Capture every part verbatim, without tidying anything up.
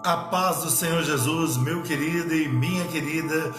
A paz do Senhor Jesus, meu querido e minha querida,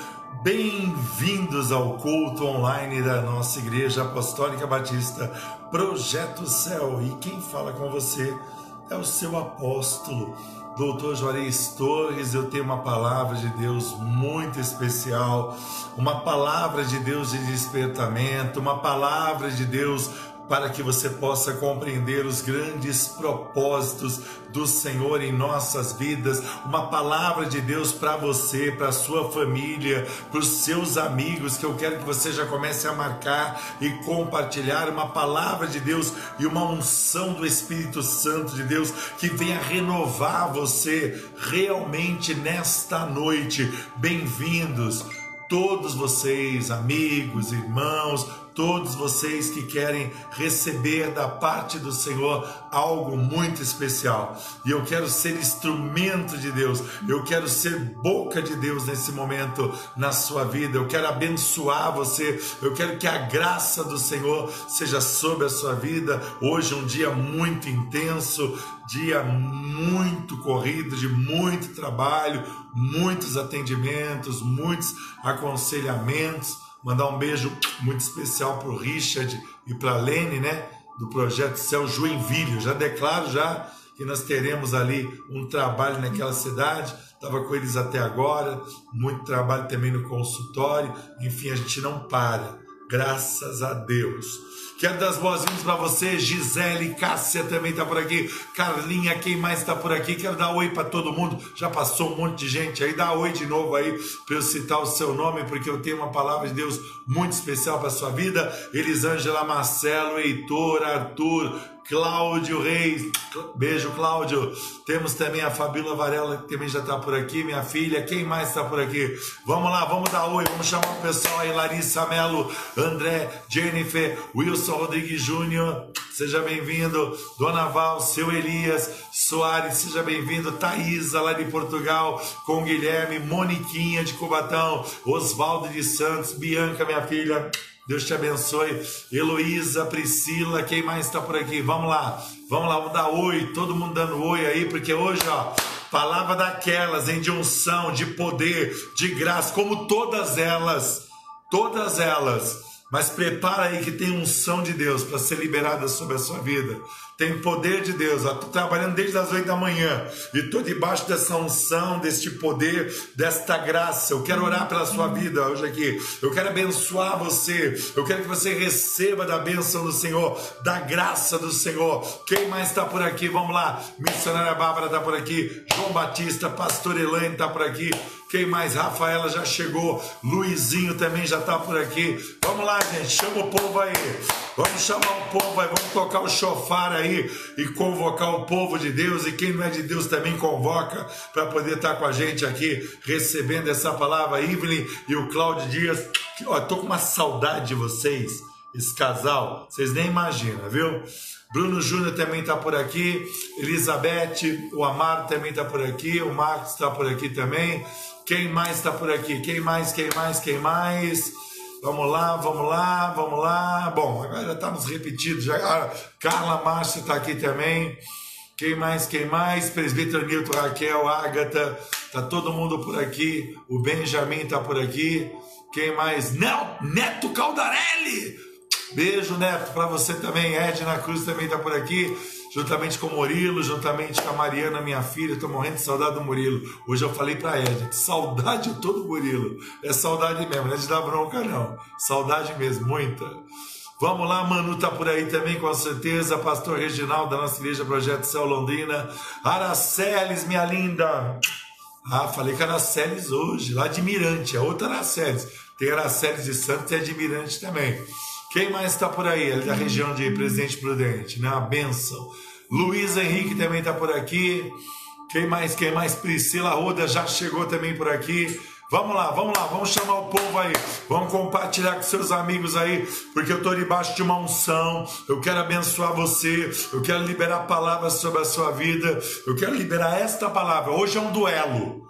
bem-vindos ao culto online da nossa Igreja Apostólica Batista Projeto Céu. E quem fala com você é o seu apóstolo, doutor Juarez Torres. Eu tenho uma palavra de Deus muito especial, uma palavra de Deus de despertamento, uma palavra de Deus para que você possa compreender os grandes propósitos do Senhor em nossas vidas, uma palavra de Deus para você, para a sua família, para os seus amigos, que eu quero que você já comece a marcar e compartilhar, uma palavra de Deus e uma unção do Espírito Santo de Deus que venha renovar você realmente nesta noite. Bem-vindos todos vocês, amigos, irmãos, todos vocês que querem receber da parte do Senhor algo muito especial. E eu quero ser instrumento de Deus, eu quero ser boca de Deus nesse momento na sua vida. Eu quero abençoar você, eu quero que a graça do Senhor seja sobre a sua vida. Hoje é um dia muito intenso, dia muito corrido, de muito trabalho, muitos atendimentos, muitos aconselhamentos. Mandar um beijo muito especial para o Richard e para a Lene, né, do Projeto Céu Joinville. Eu já declaro já que nós teremos ali um trabalho naquela cidade. Estava com eles até agora, muito trabalho também no consultório. Enfim, a gente não para, graças a Deus. Quero dar as boas-vindas para você, Gisele, Cássia também está por aqui, Carlinha, quem mais está por aqui? Quero dar oi para todo mundo, já passou um monte de gente aí, dá oi de novo aí para eu citar o seu nome, porque eu tenho uma palavra de Deus muito especial para a sua vida. Elisângela, Marcelo, Heitor, Arthur, Cláudio Reis, beijo Cláudio. Temos também a Fabíola Varela, que também já está por aqui, minha filha. Quem mais está por aqui? Vamos lá, vamos dar oi, vamos chamar o pessoal aí. Larissa Melo, André, Jennifer, Wilson Rodrigues Júnior, seja bem-vindo. Dona Val, seu Elias Soares, seja bem-vindo. Thaísa, lá de Portugal, com Guilherme, Moniquinha de Cubatão, Oswaldo de Santos, Bianca, minha filha, Deus te abençoe. Heloísa, Priscila, quem mais está por aqui? Vamos lá, vamos lá, vamos dar oi, todo mundo dando oi aí, porque hoje, ó, palavra daquelas, hein, de unção, de poder, de graça, como todas elas, todas elas. Mas prepara aí que tem unção de Deus para ser liberada sobre a sua vida. Tem poder de Deus. Estou trabalhando desde as oito da manhã e estou debaixo dessa unção, deste poder, desta graça. Eu quero orar pela sua vida hoje aqui. Eu quero abençoar você. Eu quero que você receba da bênção do Senhor, da graça do Senhor. Quem mais está por aqui? Vamos lá. Missionária Bárbara está por aqui. João Batista, Pastor Elaine está por aqui. Quem mais? Rafaela já chegou. Luizinho também já está por aqui. Vamos lá, gente. Chama o povo aí. Vamos chamar o povo aí. Vamos tocar o chofar aí e convocar o povo de Deus. E quem não é de Deus também convoca para poder estar com a gente aqui recebendo essa palavra. Evelyn e o Cláudio Dias. Ó, tô com uma saudade de vocês. Esse casal. Vocês nem imaginam, viu? Bruno Júnior também está por aqui. Elizabeth, o Amaro também está por aqui. O Marcos está por aqui também. Quem mais está por aqui? Quem mais, quem mais, quem mais? Vamos lá, vamos lá, vamos lá. Bom, agora já estamos repetidos. Já. A Carla Márcia está aqui também. Quem mais, quem mais? Presbítero Nilton, Raquel, Ágata. Está todo mundo por aqui. O Benjamin está por aqui. Quem mais? Neto Caldarelli. Beijo, Neto, para você também. Edna Cruz também está por aqui, juntamente com o Murilo, juntamente com a Mariana, minha filha. Estou morrendo de saudade do Murilo. Hoje eu falei para Edna, que saudade eu tô do Murilo. É saudade mesmo, não é de dar bronca não. Saudade mesmo, muita. Vamos lá, Manu está por aí também, com certeza. Pastor Reginaldo, da nossa Igreja Projeto Céu Londrina. Araceles, minha linda. Ah, falei com Araceles hoje, lá de Mirante, a outra Araceles. Tem Araceles de Santos e a de Mirante também. Quem mais está por aí? Ele é da região de Presidente Prudente, né? Uma bênção. Luiz Henrique também está por aqui. Quem mais? Quem mais? Priscila Roda já chegou também por aqui. Vamos lá, vamos lá, vamos chamar o povo aí. Vamos compartilhar com seus amigos aí, porque eu estou debaixo de uma unção. Eu quero abençoar você. Eu quero liberar palavras sobre a sua vida. Eu quero liberar esta palavra. Hoje é um duelo.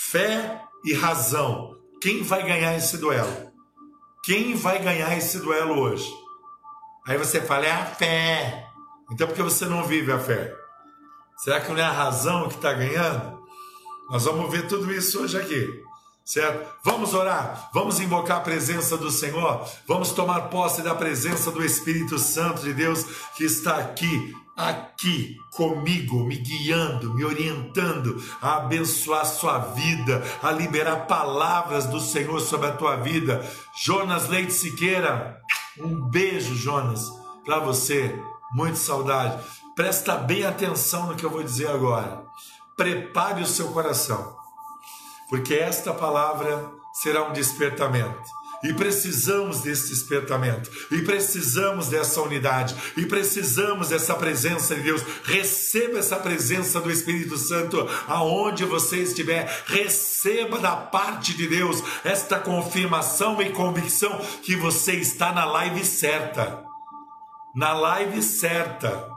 Fé e razão. Quem vai ganhar esse duelo? Quem vai ganhar esse duelo hoje? Aí você fala, é a fé. Então por que você não vive a fé? Será que não é a razão que está ganhando? Nós vamos ver tudo isso hoje aqui, certo? Vamos orar, vamos invocar a presença do Senhor, vamos tomar posse da presença do Espírito Santo de Deus que está aqui, aqui comigo, me guiando, me orientando a abençoar a sua vida, a liberar palavras do Senhor sobre a tua vida. Jonas Leite Siqueira, um beijo, Jonas, para você, muita saudade. Presta bem atenção no que eu vou dizer agora. Prepare o seu coração, porque esta palavra será um despertamento. E precisamos desse despertamento, e precisamos dessa unidade, e precisamos dessa presença de Deus. Receba essa presença do Espírito Santo aonde você estiver. Receba da parte de Deus esta confirmação e convicção que você está na live certa. Na live certa.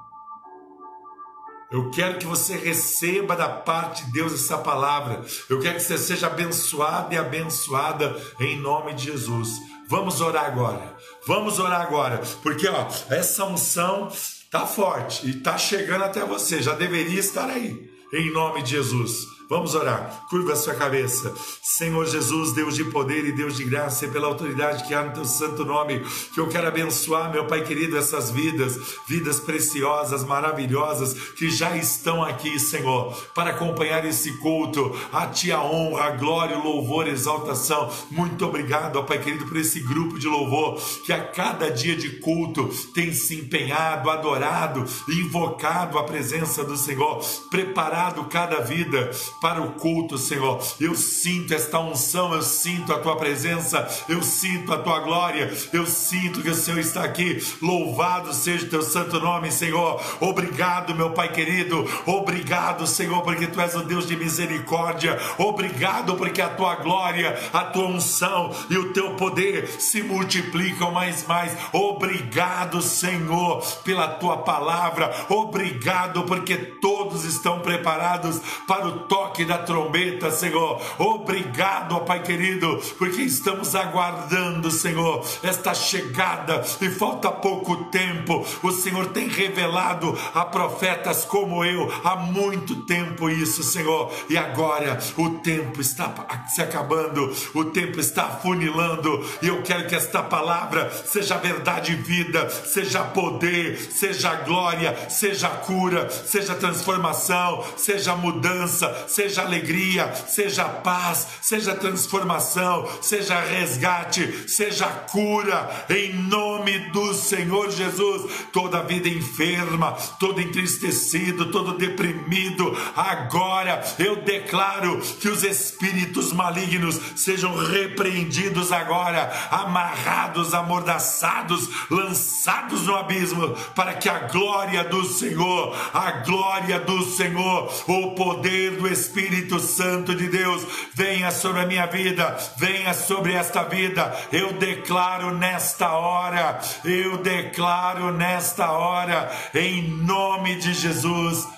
Eu quero que você receba da parte de Deus essa palavra. Eu quero que você seja abençoado e abençoada em nome de Jesus. Vamos orar agora. Vamos orar agora. Porque ó, essa unção está forte e está chegando até você. Já deveria estar aí. Em nome de Jesus. Vamos orar. Curva a sua cabeça. Senhor Jesus, Deus de poder e Deus de graça, e pela autoridade que há no teu santo nome, que eu quero abençoar, meu Pai querido, essas vidas, vidas preciosas, maravilhosas, que já estão aqui, Senhor, para acompanhar esse culto. A Ti a honra, a glória, o louvor, a exaltação. Muito obrigado, ó Pai querido, por esse grupo de louvor, que a cada dia de culto tem se empenhado, adorado, invocado a presença do Senhor, preparado cada vida para o culto, Senhor. Eu sinto esta unção, eu sinto a Tua presença, eu sinto a Tua glória, eu sinto que o Senhor está aqui. Louvado seja o Teu santo nome, Senhor. Obrigado, meu Pai querido, obrigado, Senhor, porque Tu és o Deus de misericórdia. Obrigado porque a Tua glória, a Tua unção e o Teu poder se multiplicam mais mais. Obrigado, Senhor, pela Tua palavra. Obrigado porque todos estão preparados para o toque da trombeta, Senhor. Obrigado, ó Pai querido, porque estamos aguardando, Senhor, esta chegada e falta pouco tempo. O Senhor tem revelado a profetas como eu há muito tempo isso, Senhor, e agora o tempo está se acabando, o tempo está afunilando, e eu quero que esta palavra seja verdade e vida, seja poder, seja glória, seja cura, seja transformação, seja mudança, seja alegria, seja paz, seja transformação, seja resgate, seja cura, em nome do Senhor Jesus. Toda vida enferma, todo entristecido, todo deprimido, agora eu declaro que os espíritos malignos sejam repreendidos agora, amarrados, amordaçados, lançados no abismo, para que a glória do Senhor, a glória do Senhor, o poder do Espírito Santo de Deus venha sobre a minha vida, venha sobre esta vida. Eu declaro nesta hora, eu declaro nesta hora, em nome de Jesus,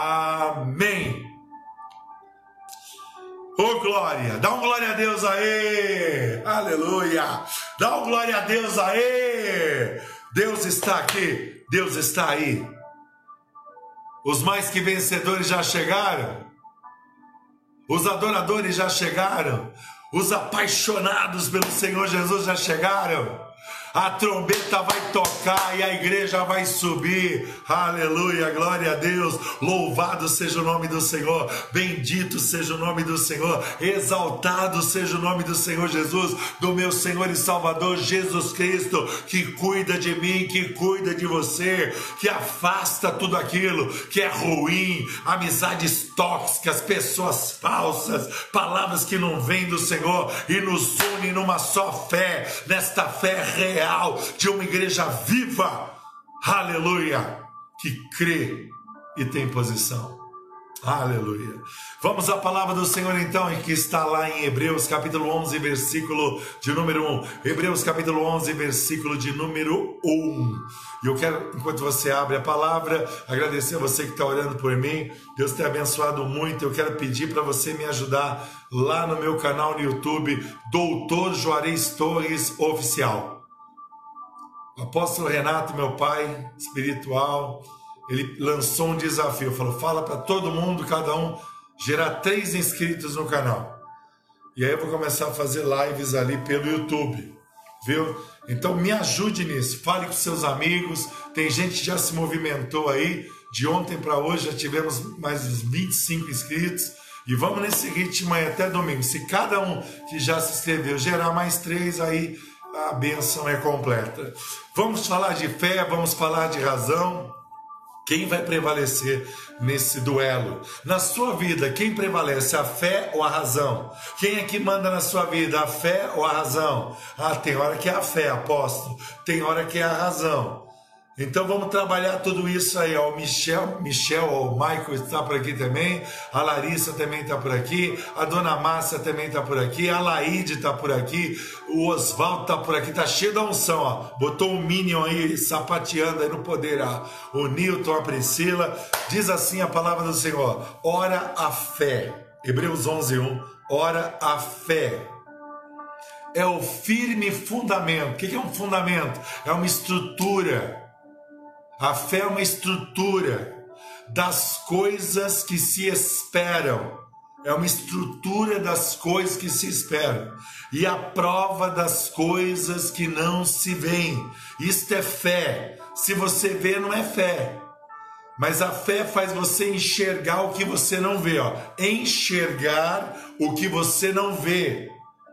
amém. Oh glória, dá um glória a Deus aí, aleluia, dá um glória a Deus aí. Deus está aqui, Deus está aí. Os mais que vencedores já chegaram, os adoradores já chegaram, os apaixonados pelo Senhor Jesus já chegaram. A trombeta vai tocar e a igreja vai subir. Aleluia, glória a Deus. Louvado seja o nome do Senhor. Bendito seja o nome do Senhor. Exaltado seja o nome do Senhor Jesus, do meu Senhor e Salvador Jesus Cristo, que cuida de mim, que cuida de você, que afasta tudo aquilo que é ruim, amizades tóxicas, pessoas falsas, palavras que não vêm do Senhor, e nos une numa só fé, nesta fé real de uma igreja viva, aleluia, que crê e tem posição. Aleluia. Vamos à palavra do Senhor então, que está lá em Hebreus capítulo onze, versículo de número um. Hebreus capítulo onze, versículo de número um. E eu quero, enquanto você abre a palavra, agradecer a você que está orando por mim. Deus tem abençoado muito. Eu quero pedir para você me ajudar lá no meu canal no YouTube, Doutor Juarez Torres Oficial. O apóstolo Renato, meu pai espiritual, ele lançou um desafio, falou, fala para todo mundo, cada um gerar três inscritos no canal. E aí eu vou começar a fazer lives ali pelo YouTube, viu? Então me ajude nisso, fale com seus amigos, tem gente que já se movimentou aí, de ontem para hoje já tivemos mais uns vinte e cinco inscritos, e vamos nesse ritmo aí até domingo. Se cada um que já se inscreveu gerar mais três, aí a bênção é completa. Vamos falar de fé, vamos falar de razão. Quem vai prevalecer nesse duelo? Na sua vida, quem prevalece, a fé ou a razão? Quem é que manda na sua vida, a fé ou a razão? Ah, tem hora que é a fé, apóstolo. Tem hora que é a razão. Então vamos trabalhar tudo isso aí, ó. O Michel, Michel, o Michael está por aqui também, a Larissa também está por aqui, a Dona Márcia também está por aqui, a Laíde está por aqui, o Oswaldo está por aqui, tá cheio da unção, ó. Botou um Minion aí, sapateando aí no poder, ó. O Newton, a Priscila, diz assim a palavra do Senhor: ora a fé, Hebreus onze, um, ora a fé. É o firme fundamento. O que é um fundamento? É uma estrutura. A fé é uma estrutura das coisas que se esperam. É uma estrutura das coisas que se esperam. E a prova das coisas que não se veem. Isto é fé. Se você vê, não é fé. Mas a fé faz você enxergar o que você não vê. Ó. Enxergar o que você não vê.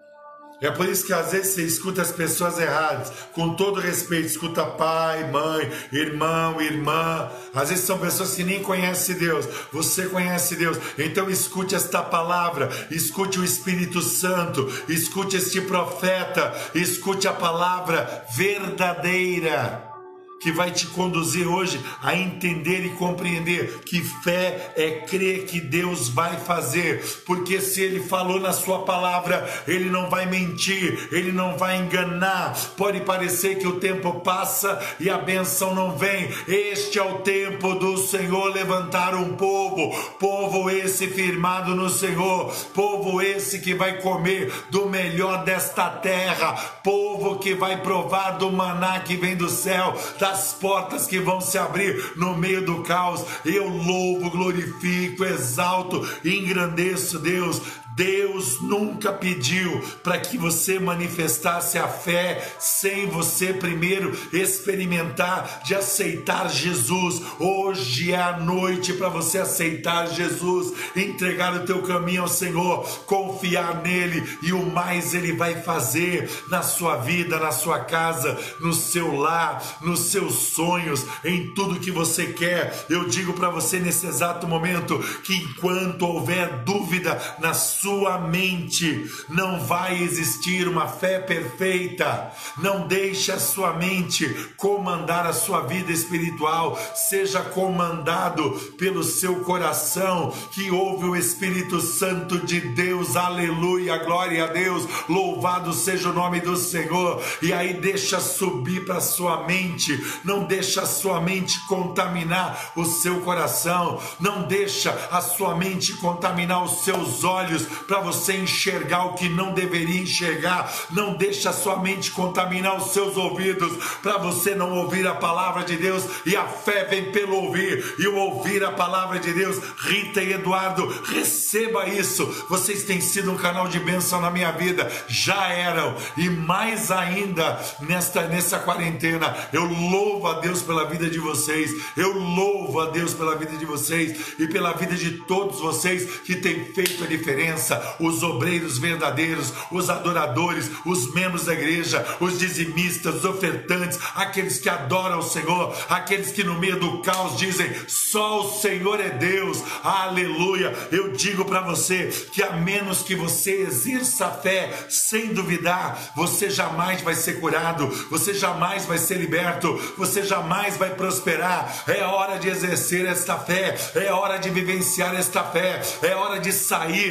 É por isso que às vezes você escuta as pessoas erradas, com todo respeito, escuta pai, mãe, irmão, irmã, às vezes são pessoas que nem conhecem Deus, você conhece Deus, então escute esta palavra, escute o Espírito Santo, escute este profeta, escute a palavra verdadeira, que vai te conduzir hoje a entender e compreender que fé é crer que Deus vai fazer, porque se Ele falou na sua palavra, Ele não vai mentir, Ele não vai enganar. Pode parecer que o tempo passa e a bênção não vem. Este é o tempo do Senhor levantar um povo, povo esse firmado no Senhor, povo esse que vai comer do melhor desta terra, povo que vai provar do maná que vem do céu, das portas que vão se abrir no meio do caos. Eu louvo, glorifico, exalto e engrandeço Deus. Deus nunca pediu para que você manifestasse a fé sem você primeiro experimentar de aceitar Jesus. Hoje é a noite para você aceitar Jesus, entregar o teu caminho ao Senhor, confiar nele, e o mais Ele vai fazer na sua vida, na sua casa, no seu lar, nos seus sonhos, em tudo que você quer. Eu digo para você nesse exato momento que enquanto houver dúvida na sua sua mente, não vai existir uma fé perfeita. Não deixe a sua mente comandar a sua vida espiritual, seja comandado pelo seu coração, que ouve o Espírito Santo de Deus. Aleluia, glória a Deus, louvado seja o nome do Senhor. E aí deixa subir para a sua mente, não deixa a sua mente contaminar o seu coração, não deixa a sua mente contaminar os seus olhos para você enxergar o que não deveria enxergar. Não deixa a sua mente contaminar os seus ouvidos para você não ouvir a palavra de Deus. E a fé vem pelo ouvir, e o ouvir a palavra de Deus. Rita e Eduardo, receba isso. Vocês têm sido um canal de bênção na minha vida, já eram, e mais ainda nesta, nessa quarentena. Eu louvo a Deus pela vida de vocês, eu louvo a Deus pela vida de vocês e pela vida de todos vocês que têm feito a diferença. Os obreiros verdadeiros, os adoradores, os membros da igreja, os dizimistas, os ofertantes, aqueles que adoram o Senhor, aqueles que no meio do caos dizem: só o Senhor é Deus, aleluia. Eu digo para você que a menos que você exerça a fé sem duvidar, você jamais vai ser curado, você jamais vai ser liberto, você jamais vai prosperar. É hora de exercer esta fé, é hora de vivenciar esta fé, é hora de sair do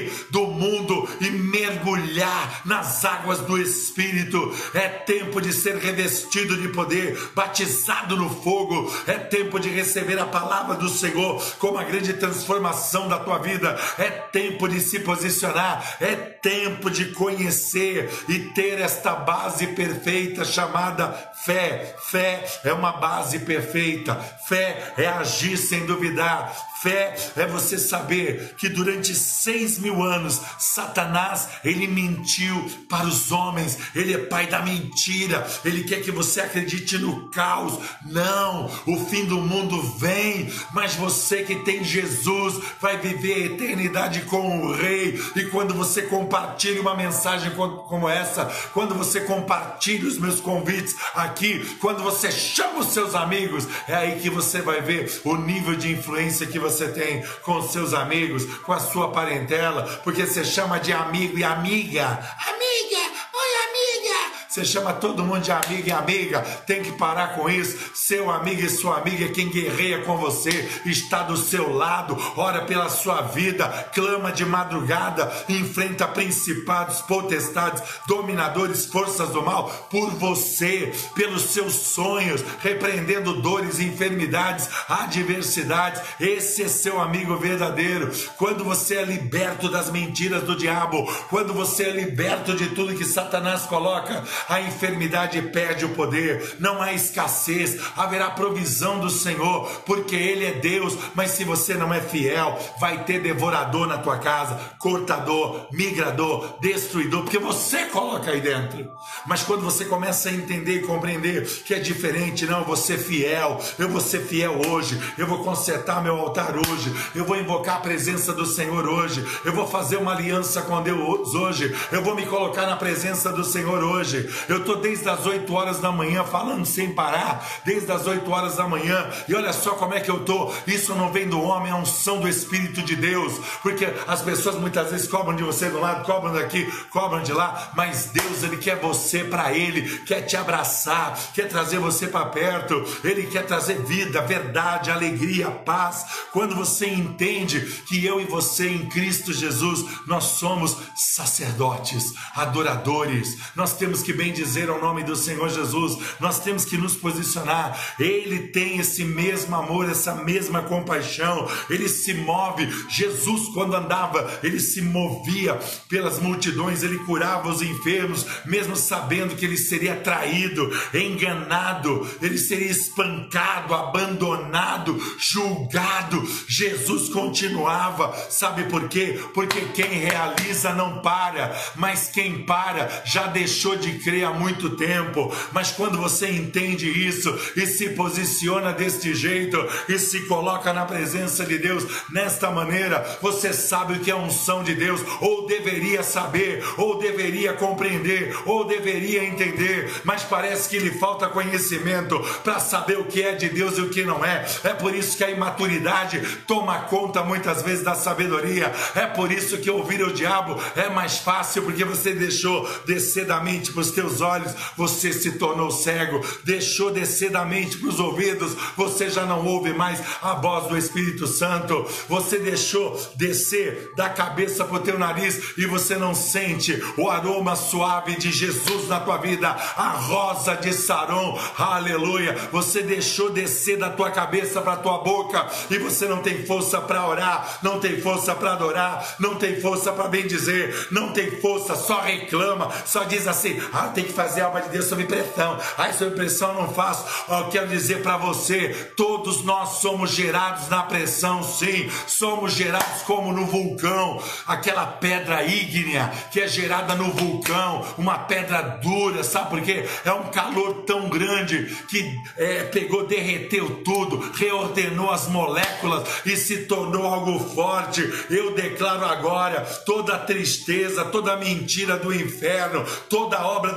do mundo e mergulhar nas águas do Espírito. É tempo de ser revestido de poder, batizado no fogo. É tempo de receber a palavra do Senhor como a grande transformação da tua vida. É tempo de se posicionar. É tempo de conhecer e ter esta base perfeita chamada fé. Fé é uma base perfeita. Fé é agir sem duvidar. Fé é você saber que durante seis mil anos Satanás, ele mentiu para os homens. Ele é pai da mentira. Ele quer que você acredite no caos. Não, o fim do mundo vem, mas você que tem Jesus vai viver a eternidade com o Rei. E quando você compartilha uma mensagem como essa, quando você compartilha os meus convites aqui, quando você chama os seus amigos, é aí que você vai ver o nível de influência que você tem com os seus amigos, com a sua parentela, porque você chama de amigo e amiga. Amiga, oi amiga. Você chama todo mundo de amigo e amiga. Tem que parar com isso. Seu amigo e sua amiga é quem guerreia com você, está do seu lado, ora pela sua vida, clama de madrugada, enfrenta principados, potestades, dominadores, forças do mal, por você, pelos seus sonhos, repreendendo dores, enfermidades, adversidades. Esse é seu amigo verdadeiro. Quando você é liberto das mentiras do diabo, quando você é liberto de tudo que Satanás coloca, a enfermidade perde o poder, não há escassez, haverá provisão do Senhor, porque Ele é Deus. Mas se você não é fiel, vai ter devorador na tua casa, cortador, migrador, destruidor, porque você coloca aí dentro. Mas quando você começa a entender e compreender que é diferente, não, eu vou ser fiel, eu vou ser fiel hoje, eu vou consertar meu altar hoje, eu vou invocar a presença do Senhor hoje, eu vou fazer uma aliança com Deus hoje, eu vou me colocar na presença do Senhor hoje. Eu estou desde as oito horas da manhã falando sem parar, desde as oito horas da manhã, e olha só como é que eu estou. Isso não vem do homem, é a unção do Espírito de Deus, porque as pessoas muitas vezes cobram de você de um lado, cobram daqui, cobram de lá, mas Deus, Ele quer você para Ele, quer te abraçar, quer trazer você para perto, Ele quer trazer vida, verdade, alegria, paz. Quando você entende que eu e você em Cristo Jesus, nós somos sacerdotes, adoradores, nós temos que bem dizer ao nome do Senhor Jesus, nós temos que nos posicionar. Ele tem esse mesmo amor, essa mesma compaixão, Ele se move. Jesus, quando andava, Ele se movia pelas multidões, Ele curava os enfermos, mesmo sabendo que Ele seria traído, enganado, Ele seria espancado, abandonado, julgado. Jesus continuava. Sabe por quê? Porque quem realiza não para, mas quem para já deixou de crer há muito tempo. Mas quando você entende isso e se posiciona deste jeito e se coloca na presença de Deus nesta maneira, você sabe o que é a unção de Deus, ou deveria saber, ou deveria compreender, ou deveria entender, mas parece que lhe falta conhecimento para saber o que é de Deus e o que não é. É por isso que a imaturidade toma conta muitas vezes da sabedoria. É por isso que ouvir o diabo é mais fácil, porque você deixou descer da mente para os teus olhos, você se tornou cego, deixou descer da mente para os ouvidos, você já não ouve mais a voz do Espírito Santo, você deixou descer da cabeça para o teu nariz e você não sente o aroma suave de Jesus na tua vida, a rosa de Saron, aleluia. Você deixou descer da tua cabeça para a tua boca e você não tem força para orar, não tem força para adorar, não tem força para bendizer, não tem força, só reclama, só diz assim: ah, tem que fazer a obra de Deus sob pressão, ah, sob pressão eu não faço. Eu quero dizer para você, todos nós somos gerados na pressão, sim, somos gerados como no vulcão, aquela pedra ígnea que é gerada no vulcão, uma pedra dura, sabe por quê? É um calor tão grande que é, pegou, derreteu tudo, reordenou as moléculas e se tornou algo forte. Eu declaro agora, toda a tristeza, toda a mentira do inferno, toda a obra do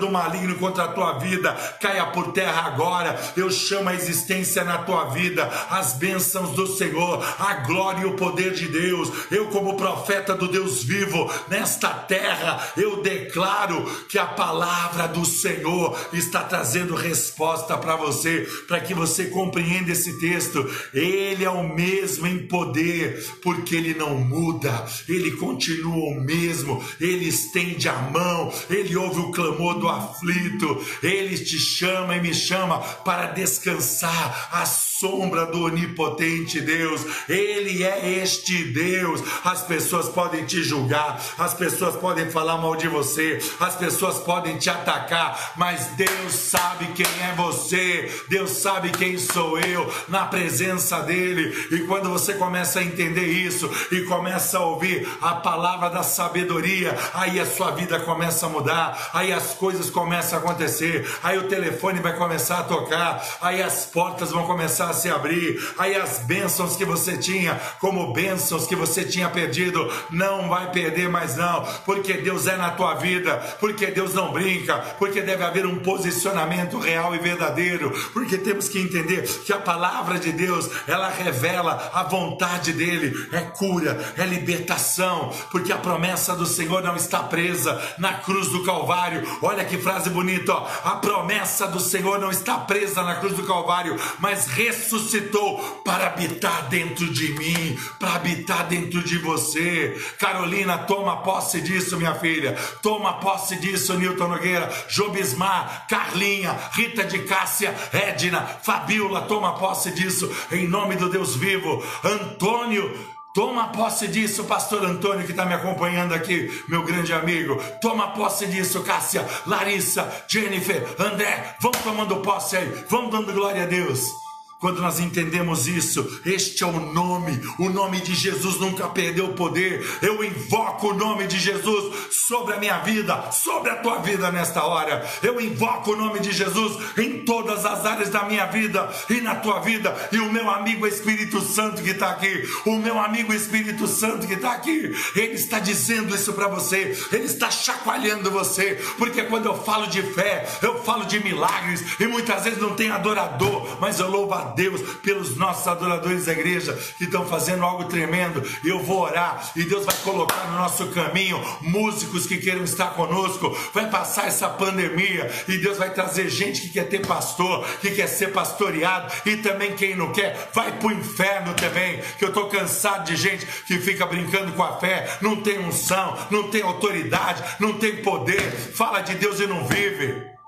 do maligno contra a tua vida caia por terra agora. Eu chamo a existência na tua vida as bênçãos do Senhor, a glória e o poder de Deus. Eu, como profeta do Deus vivo nesta terra, eu declaro que a palavra do Senhor está trazendo resposta para você, para que você compreenda esse texto. Ele é o mesmo em poder, porque ele não muda, ele continua o mesmo, ele estende a mão, ele ouve o clamor do aflito, ele te chama e me chama para descansar à sombra do onipotente Deus. Ele é este Deus. As pessoas podem te julgar, as pessoas podem falar mal de você, as pessoas podem te atacar, mas Deus sabe quem é você, Deus sabe quem sou eu na presença dele. E quando você começa a entender isso e começa a ouvir a palavra da sabedoria, aí a sua vida começa a mudar, aí as coisas começam a acontecer, aí o telefone vai começar a tocar, aí as portas vão começar a se abrir, aí as bênçãos que você tinha como bênçãos que você tinha perdido, não vai perder mais não, porque Deus é na tua vida, porque Deus não brinca, porque deve haver um posicionamento real e verdadeiro, porque temos que entender que a palavra de Deus, ela revela a vontade dele, é cura, é libertação, porque a promessa do Senhor não está presa na cruz do Calvário. Olha que frase bonita, ó. A promessa do Senhor não está presa na cruz do Calvário, mas ressuscitou para habitar dentro de mim, para habitar dentro de você. Carolina, toma posse disso, minha filha, toma posse disso, Nilton Nogueira, Jobismar, Carlinha, Rita de Cássia, Edna, Fabiola, toma posse disso, em nome do Deus vivo. Antônio, toma posse disso, pastor Antônio, que está me acompanhando aqui, meu grande amigo. Toma posse disso, Cássia, Larissa, Jennifer, André, vamos tomando posse aí, vamos dando glória a Deus. Quando nós entendemos isso, este é o nome, o nome de Jesus nunca perdeu o poder. Eu invoco o nome de Jesus sobre a minha vida, sobre a tua vida nesta hora. Eu invoco o nome de Jesus em todas as áreas da minha vida e na tua vida. E o meu amigo Espírito Santo que está aqui, o meu amigo Espírito Santo que está aqui, ele está dizendo isso para você, ele está chacoalhando você, porque quando eu falo de fé, eu falo de milagres, e muitas vezes não tem adorador, mas eu louvo a Deus pelos nossos adoradores da igreja que estão fazendo algo tremendo. E eu vou orar e Deus vai colocar no nosso caminho músicos que queiram estar conosco. Vai passar essa pandemia e Deus vai trazer gente que quer ter pastor, que quer ser pastoreado, e também quem não quer vai pro inferno também, que eu tô cansado de gente que fica brincando com a fé, não tem unção, não tem autoridade, não tem poder, fala de Deus e não vive.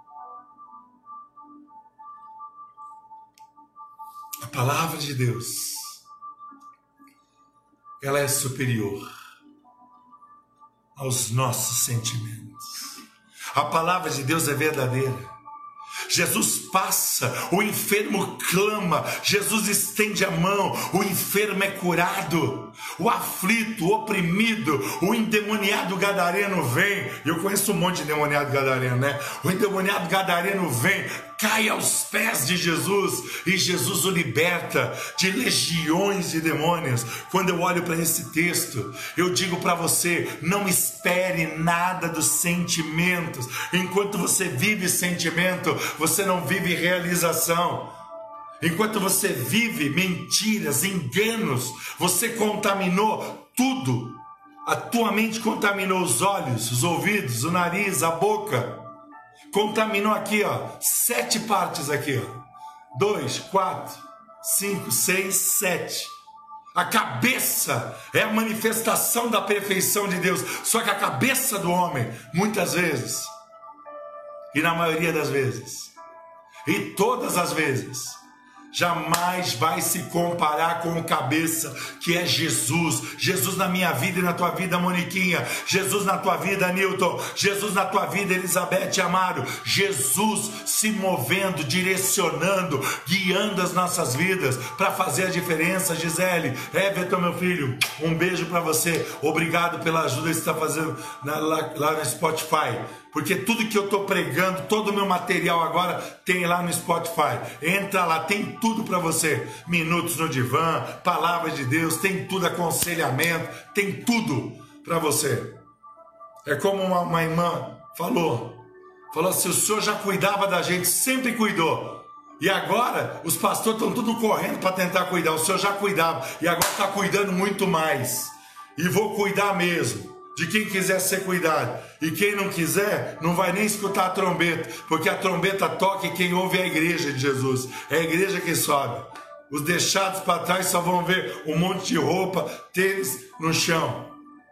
A palavra de Deus, ela é superior aos nossos sentimentos. A palavra de Deus é verdadeira. Jesus passa, o enfermo clama, Jesus estende a mão, o enfermo é curado, o aflito, o oprimido, o endemoniado gadareno vem. Eu conheço um monte de endemoniado gadareno, né? O endemoniado gadareno vem, cai aos pés de Jesus e Jesus o liberta de legiões de demônios. Quando eu olho para esse texto, eu digo para você, não espere nada dos sentimentos. Enquanto você vive sentimento, você não vive realização. Enquanto você vive mentiras, enganos, você contaminou tudo. A tua mente contaminou os olhos, os ouvidos, o nariz, a boca. Contaminou aqui, ó, sete partes aqui, ó. Dois, quatro, cinco, seis, sete. A cabeça é a manifestação da perfeição de Deus. Só que a cabeça do homem, muitas vezes, e na maioria das vezes, e todas as vezes, jamais vai se comparar com o cabeça, que é Jesus. Jesus na minha vida e na tua vida, Moniquinha. Jesus na tua vida, Nilton. Jesus na tua vida, Elizabeth Amaro. Jesus se movendo, direcionando, guiando as nossas vidas para fazer a diferença. Gisele, Everton, meu filho, um beijo para você. Obrigado pela ajuda que você está fazendo na, lá, lá no Spotify. Porque tudo que eu estou pregando, todo o meu material agora tem lá no Spotify. Entra lá, tem tudo para você. Minutos no divã, palavra de Deus, tem tudo, aconselhamento, tem tudo para você. É como uma, uma irmã falou, Falou assim, o Senhor já cuidava da gente, sempre cuidou. E agora os pastores estão tudo correndo para tentar cuidar. O Senhor já cuidava e agora está cuidando muito mais. E vou cuidar mesmo de quem quiser ser cuidado. E quem não quiser, não vai nem escutar a trombeta, porque a trombeta toca e quem ouve é a igreja de Jesus. É a igreja que sobe. Os deixados para trás só vão ver um monte de roupa, tênis no chão.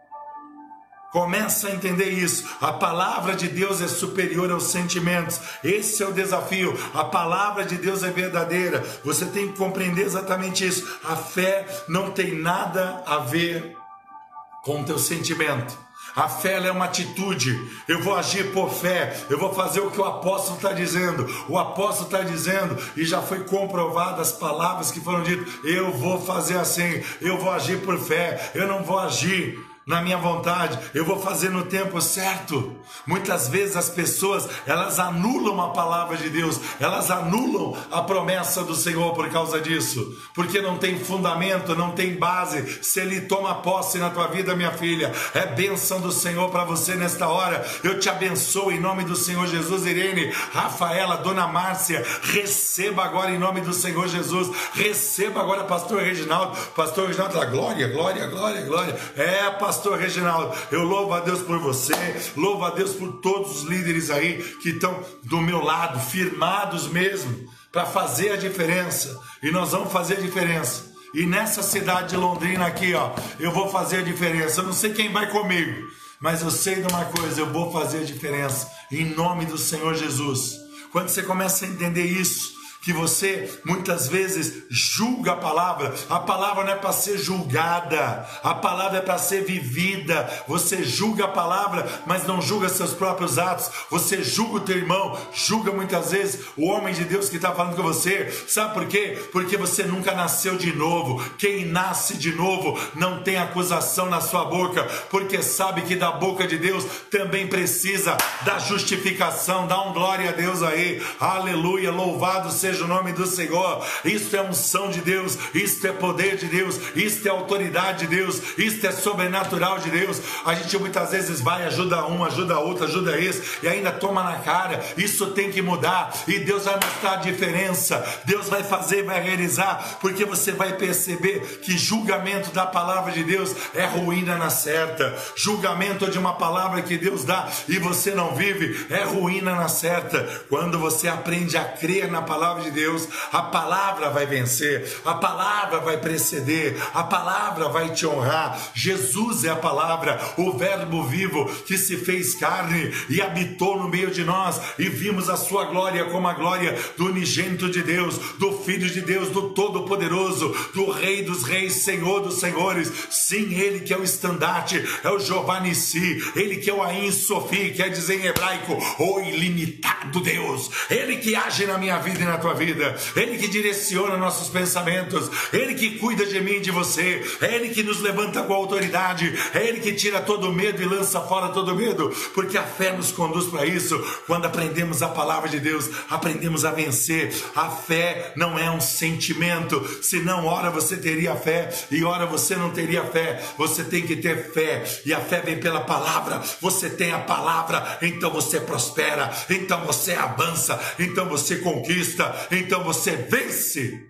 Começa a entender isso. A palavra de Deus é superior aos sentimentos. Esse é o desafio. A palavra de Deus é verdadeira. Você tem que compreender exatamente isso. A fé não tem nada a ver com o teu sentimento. A fé ela é uma atitude. Eu vou agir por fé. Eu vou fazer o que o apóstolo está dizendo. O apóstolo está dizendo, e já foi comprovado as palavras que foram ditas. Eu vou fazer assim. Eu vou agir por fé. Eu não vou agir na minha vontade, eu vou fazer no tempo certo. Muitas vezes as pessoas, elas anulam a palavra de Deus, elas anulam a promessa do Senhor por causa disso, porque não tem fundamento, não tem base. Se Ele toma posse na tua vida, minha filha, é bênção do Senhor para você nesta hora. Eu te abençoo em nome do Senhor Jesus. Irene, Rafaela, Dona Márcia, receba agora em nome do Senhor Jesus. Receba agora, pastor Reginaldo. Pastor Reginaldo, glória, glória, glória, glória. É, pastor Pastor Reginaldo, eu louvo a Deus por você, louvo a Deus por todos os líderes aí que estão do meu lado, firmados mesmo, para fazer a diferença. E nós vamos fazer a diferença. E nessa cidade de Londrina aqui, ó, eu vou fazer a diferença. Eu não sei quem vai comigo, mas eu sei de uma coisa, eu vou fazer a diferença, em nome do Senhor Jesus. Quando você começa a entender isso, que você muitas vezes julga a palavra, a palavra não é para ser julgada, a palavra é para ser vivida. Você julga a palavra, mas não julga seus próprios atos. Você julga o teu irmão, julga muitas vezes o homem de Deus que está falando com você. Sabe por quê? Porque você nunca nasceu de novo. Quem nasce de novo não tem acusação na sua boca, porque sabe que da boca de Deus também precisa da justificação. Dá um glória a Deus aí, aleluia, louvado seja o nome do Senhor. Isto é unção de Deus, isto é poder de Deus, isto é autoridade de Deus, isto é sobrenatural de Deus. A gente muitas vezes vai, ajuda um, ajuda outro, ajuda esse, e ainda toma na cara. Isso tem que mudar, e Deus vai mostrar a diferença. Deus vai fazer, vai realizar, porque você vai perceber que julgamento da palavra de Deus é ruína na certa. Julgamento de uma palavra que Deus dá e você não vive é ruína na certa. Quando você aprende a crer na palavra de Deus, a palavra vai vencer, a palavra vai preceder, a palavra vai te honrar. Jesus é a palavra, o verbo vivo que se fez carne e habitou no meio de nós, e vimos a sua glória como a glória do unigênito de Deus, do Filho de Deus, do Todo-Poderoso, do Rei dos Reis, Senhor dos Senhores. Sim, Ele que é o estandarte, é o Jeová Nissi, Ele que é o Ain Sofi, quer dizer em hebraico, o ilimitado Deus. Ele que age na minha vida e na tua vida, Ele que direciona nossos pensamentos, Ele que cuida de mim e de você, é Ele que nos levanta com autoridade, é Ele que tira todo medo e lança fora todo medo, porque a fé nos conduz para isso. Quando aprendemos a palavra de Deus, aprendemos a vencer. A fé não é um sentimento, senão ora você teria fé e ora você não teria fé. Você tem que ter fé, e a fé vem pela palavra. Você tem a palavra, então você prospera, então você avança, então você conquista, então você vence.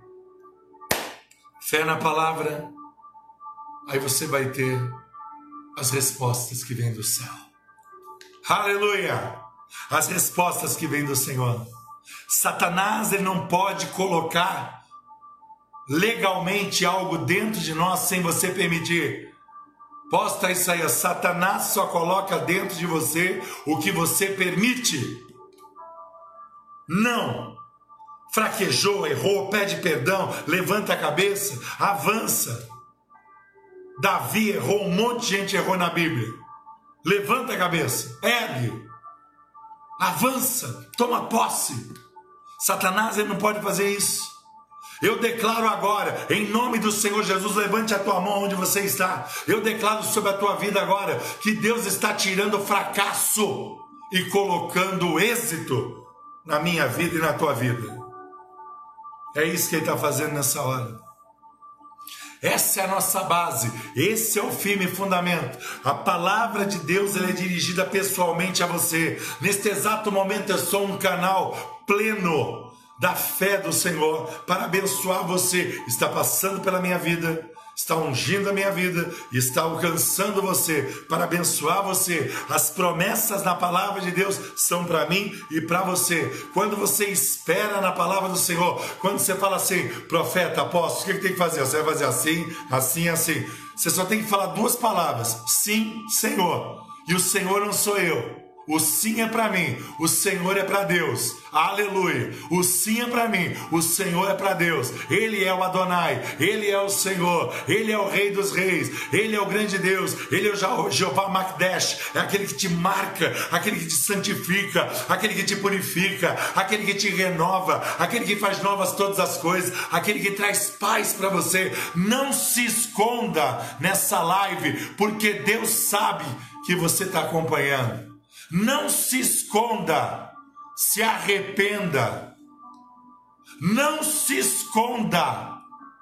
Fé na palavra, aí você vai ter as respostas que vêm do céu. Aleluia! As respostas que vêm do Senhor. Satanás, ele não pode colocar legalmente algo dentro de nós sem você permitir. Posta isso aí, Satanás só coloca dentro de você o que você permite. Não. Fraquejou, errou, pede perdão, levanta a cabeça, avança. Davi errou, um monte de gente errou na Bíblia. Levanta a cabeça, ergue, avança, toma posse. Satanás, ele não pode fazer isso. Eu declaro agora, em nome do Senhor Jesus, levante a tua mão onde você está. Eu declaro sobre a tua vida agora que Deus está tirando fracasso e colocando êxito na minha vida e na tua vida. É isso que Ele está fazendo nessa hora. Essa é a nossa base, esse é o firme fundamento. A palavra de Deus ela é dirigida pessoalmente a você. Neste exato momento eu sou um canal pleno da fé do Senhor para abençoar você. Está passando pela minha vida, está ungindo a minha vida, está alcançando você para abençoar você. As promessas na palavra de Deus são para mim e para você. Quando você espera na palavra do Senhor, quando você fala assim, profeta, apóstolo, o que, que tem que fazer? Você vai fazer assim, assim, assim. Você só tem que falar duas palavras, sim, Senhor. E o Senhor não sou eu. O sim é para mim, o Senhor é para Deus, aleluia. O sim é para mim, o Senhor é para Deus. Ele é o Adonai, Ele é o Senhor, Ele é o Rei dos Reis, Ele é o grande Deus, Ele é o Jeová Makdesh, é aquele que te marca, aquele que te santifica, aquele que te purifica, aquele que te renova, aquele que faz novas todas as coisas, aquele que traz paz para você. Não se esconda nessa live, porque Deus sabe que você está acompanhando. Não se esconda, se arrependa. Não se esconda.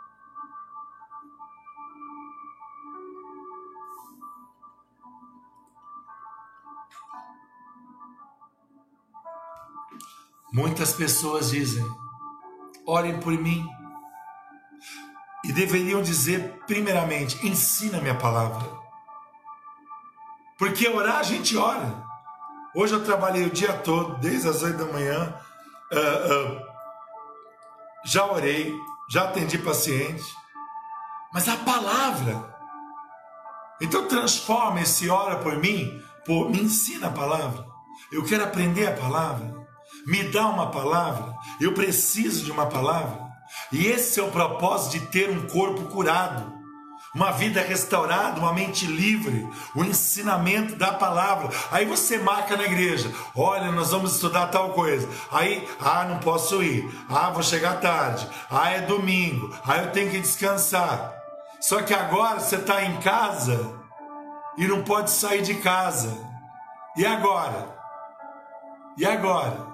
Muitas pessoas dizem, orem por mim. E deveriam dizer, primeiramente, ensina-me a palavra. Porque orar a gente ora. Hoje eu trabalhei o dia todo, desde as oito da manhã, uh, uh, já orei, já atendi paciente, mas a palavra, então transforma esse ora por mim, por, me ensina a palavra, eu quero aprender a palavra, me dá uma palavra, eu preciso de uma palavra, e esse é o propósito de ter um corpo curado, uma vida restaurada, uma mente livre, o ensinamento da palavra. Aí você marca na igreja, olha, nós vamos estudar tal coisa. Aí, ah, não posso ir. Ah, vou chegar tarde. Ah, é domingo. Ah, eu tenho que descansar. Só que agora você está em casa e não pode sair de casa. E agora? E agora?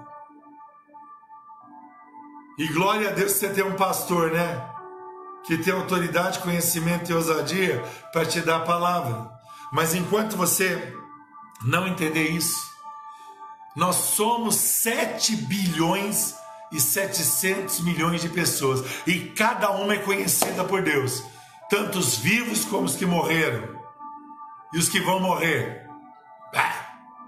E glória a Deus que você tem um pastor, né? Que tem autoridade, conhecimento e ousadia para te dar a palavra. Mas enquanto você não entender isso, nós somos sete bilhões e setecentos milhões de pessoas. E cada uma é conhecida por Deus. Tanto os vivos como os que morreram. E os que vão morrer. Ah!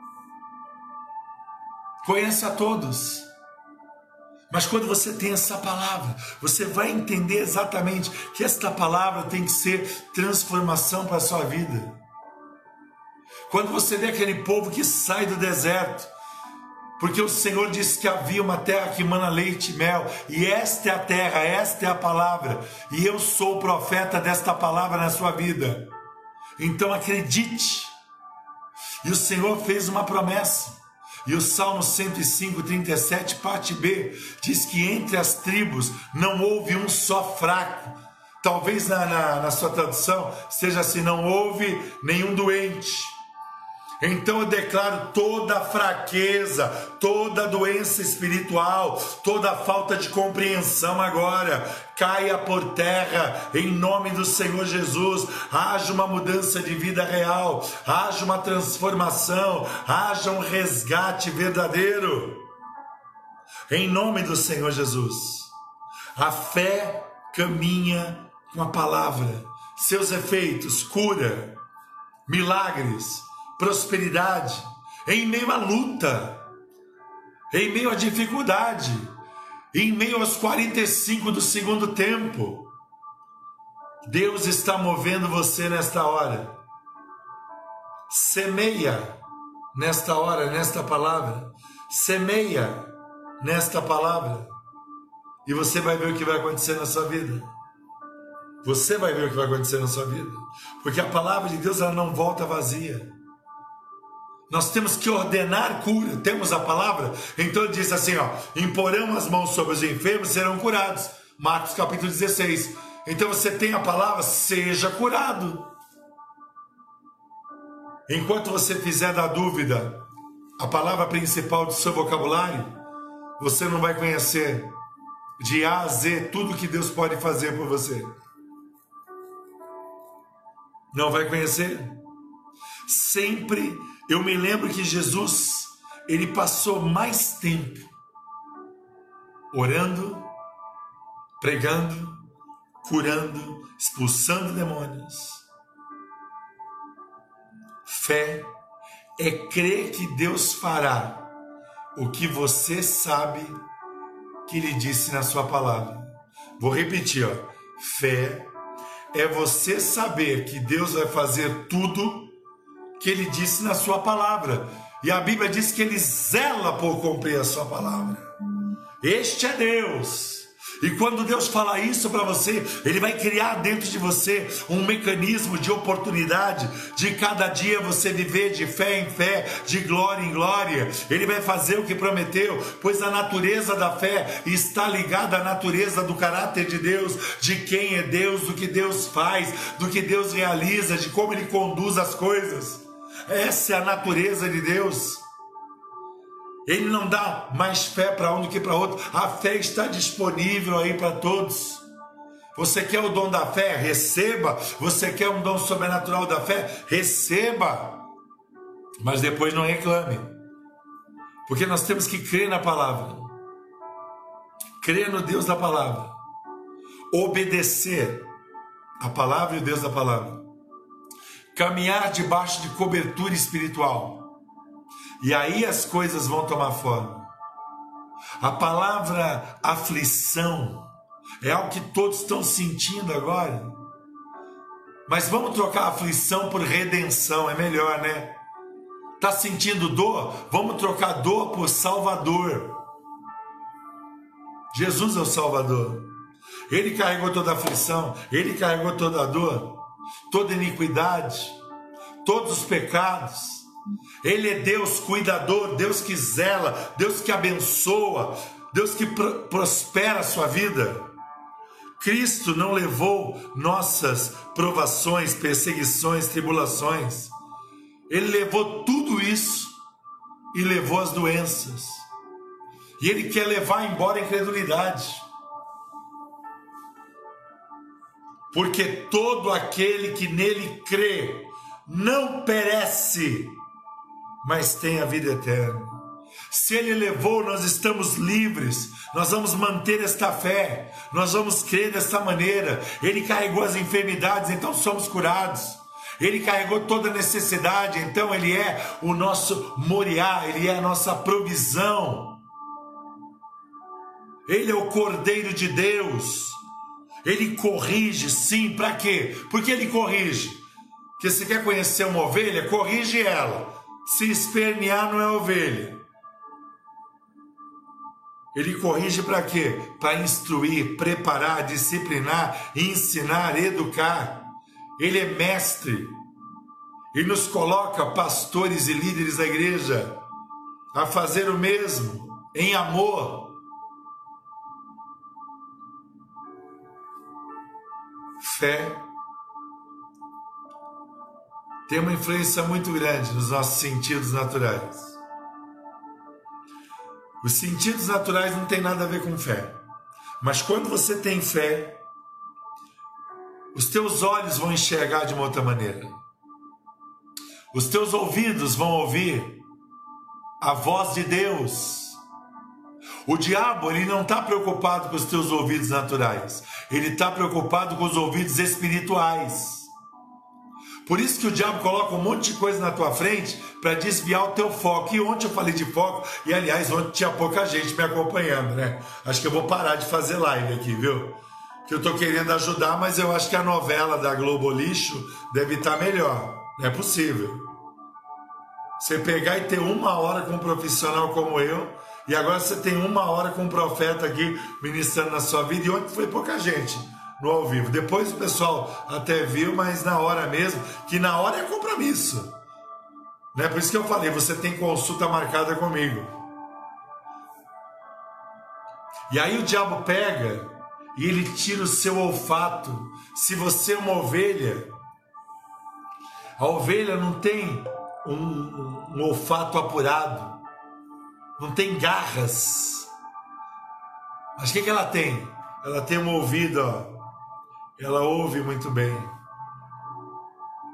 Conhece a todos. Mas quando você tem essa palavra, você vai entender exatamente que esta palavra tem que ser transformação para a sua vida. Quando você vê aquele povo que sai do deserto, porque o Senhor disse que havia uma terra que emana leite e mel, e esta é a terra, esta é a palavra, e eu sou o profeta desta palavra na sua vida. Então acredite. E o Senhor fez uma promessa. E o Salmo cento e cinco, trinta e sete, parte B, diz que entre as tribos não houve um só fraco. Talvez na, na, na sua tradução seja assim, não houve nenhum doente. Então eu declaro toda fraqueza, toda doença espiritual, toda falta de compreensão agora, caia por terra, em nome do Senhor Jesus. Haja uma mudança de vida real, haja uma transformação, haja um resgate verdadeiro, em nome do Senhor Jesus. A fé caminha com a palavra, seus efeitos, cura, milagres, prosperidade, em meio à luta, em meio à dificuldade, em meio aos quarenta e cinco do segundo tempo. Deus está movendo você nesta hora. Semeia nesta hora, nesta palavra. Semeia nesta palavra. E você vai ver o que vai acontecer na sua vida. Você vai ver o que vai acontecer na sua vida. Porque a palavra de Deus ela não volta vazia. Nós temos que ordenar cura. Temos a palavra? Então ele diz assim, ó, imporão as mãos sobre os enfermos e serão curados. Marcos capítulo dezesseis. Então você tem a palavra, seja curado. Enquanto você fizer da dúvida a palavra principal do seu vocabulário, você não vai conhecer de A a Z tudo que Deus pode fazer por você. Não vai conhecer. Sempre eu me lembro que Jesus, ele passou mais tempo orando, pregando, curando, expulsando demônios. Fé é crer que Deus fará o que você sabe que Ele disse na sua palavra. Vou repetir, ó. Fé é você saber que Deus vai fazer tudo que Ele disse na sua palavra. E a Bíblia diz que Ele zela por cumprir a sua palavra. Este é Deus. E quando Deus fala isso para você, Ele vai criar dentro de você um mecanismo de oportunidade, de cada dia você viver de fé em fé, de glória em glória. Ele vai fazer o que prometeu, pois a natureza da fé está ligada à natureza do caráter de Deus, de quem é Deus, do que Deus faz, do que Deus realiza, de como Ele conduz as coisas. Essa é a natureza de Deus. Ele não dá mais fé para um do que para outro. A fé está disponível aí para todos. Você quer o dom da fé? Receba. Você quer um dom sobrenatural da fé? Receba. Mas depois não reclame. Porque nós temos que crer na palavra. Crer no Deus da palavra. Obedecer a palavra e o Deus da palavra. Caminhar debaixo de cobertura espiritual. E aí as coisas vão tomar forma. A palavra aflição é algo que todos estão sentindo agora. Mas vamos trocar aflição por redenção, é melhor, né? Tá sentindo dor? Vamos trocar dor por Salvador. Jesus é o Salvador. Ele carregou toda a aflição, Ele carregou toda a dor, toda a iniquidade, todos os pecados. Ele é Deus cuidador, Deus que zela, Deus que abençoa, Deus que pro- prospera a sua vida. Cristo não levou nossas provações, perseguições, tribulações. Ele levou tudo isso e levou as doenças. E Ele quer levar embora a incredulidade. Porque todo aquele que nele crê não perece, mas tem a vida eterna. Se Ele levou, nós estamos livres. Nós vamos manter esta fé. Nós vamos crer desta maneira. Ele carregou as enfermidades, então somos curados. Ele carregou toda a necessidade, então Ele é o nosso moriá, Ele é a nossa provisão. Ele é o Cordeiro de Deus. Ele corrige, sim, para quê? Porque Ele corrige. Porque se quer conhecer uma ovelha, corrige ela. Se espernear não é ovelha. Ele corrige para quê? Para instruir, preparar, disciplinar, ensinar, educar. Ele é mestre. E nos coloca pastores e líderes da igreja a fazer o mesmo, em amor. Fé tem uma influência muito grande nos nossos sentidos naturais. Os sentidos naturais não tem nada a ver com fé. Mas quando você tem fé, os teus olhos vão enxergar de uma outra maneira. Os teus ouvidos vão ouvir a voz de Deus. O diabo, ele não está preocupado com os teus ouvidos naturais. Ele está preocupado com os ouvidos espirituais. Por isso que o diabo coloca um monte de coisa na tua frente para desviar o teu foco. E ontem eu falei de foco, e aliás, ontem tinha pouca gente me acompanhando, né? Acho que eu vou parar de fazer live aqui, viu? Que eu tô querendo ajudar, mas eu acho que a novela da Globo Lixo deve estar melhor. Não é possível. Você pegar e ter uma hora com um profissional como eu, e agora você tem uma hora com um profeta aqui ministrando na sua vida, e ontem foi pouca gente no ao vivo. Depois o pessoal até viu, mas na hora mesmo, que na hora é compromisso. Né? Por isso que eu falei, você tem consulta marcada comigo. E aí o diabo pega e ele tira o seu olfato. Se você é uma ovelha, a ovelha não tem um, um, um olfato apurado, não tem garras. Mas o que, que ela tem? Ela tem um ouvido, ó. Ela ouve muito bem.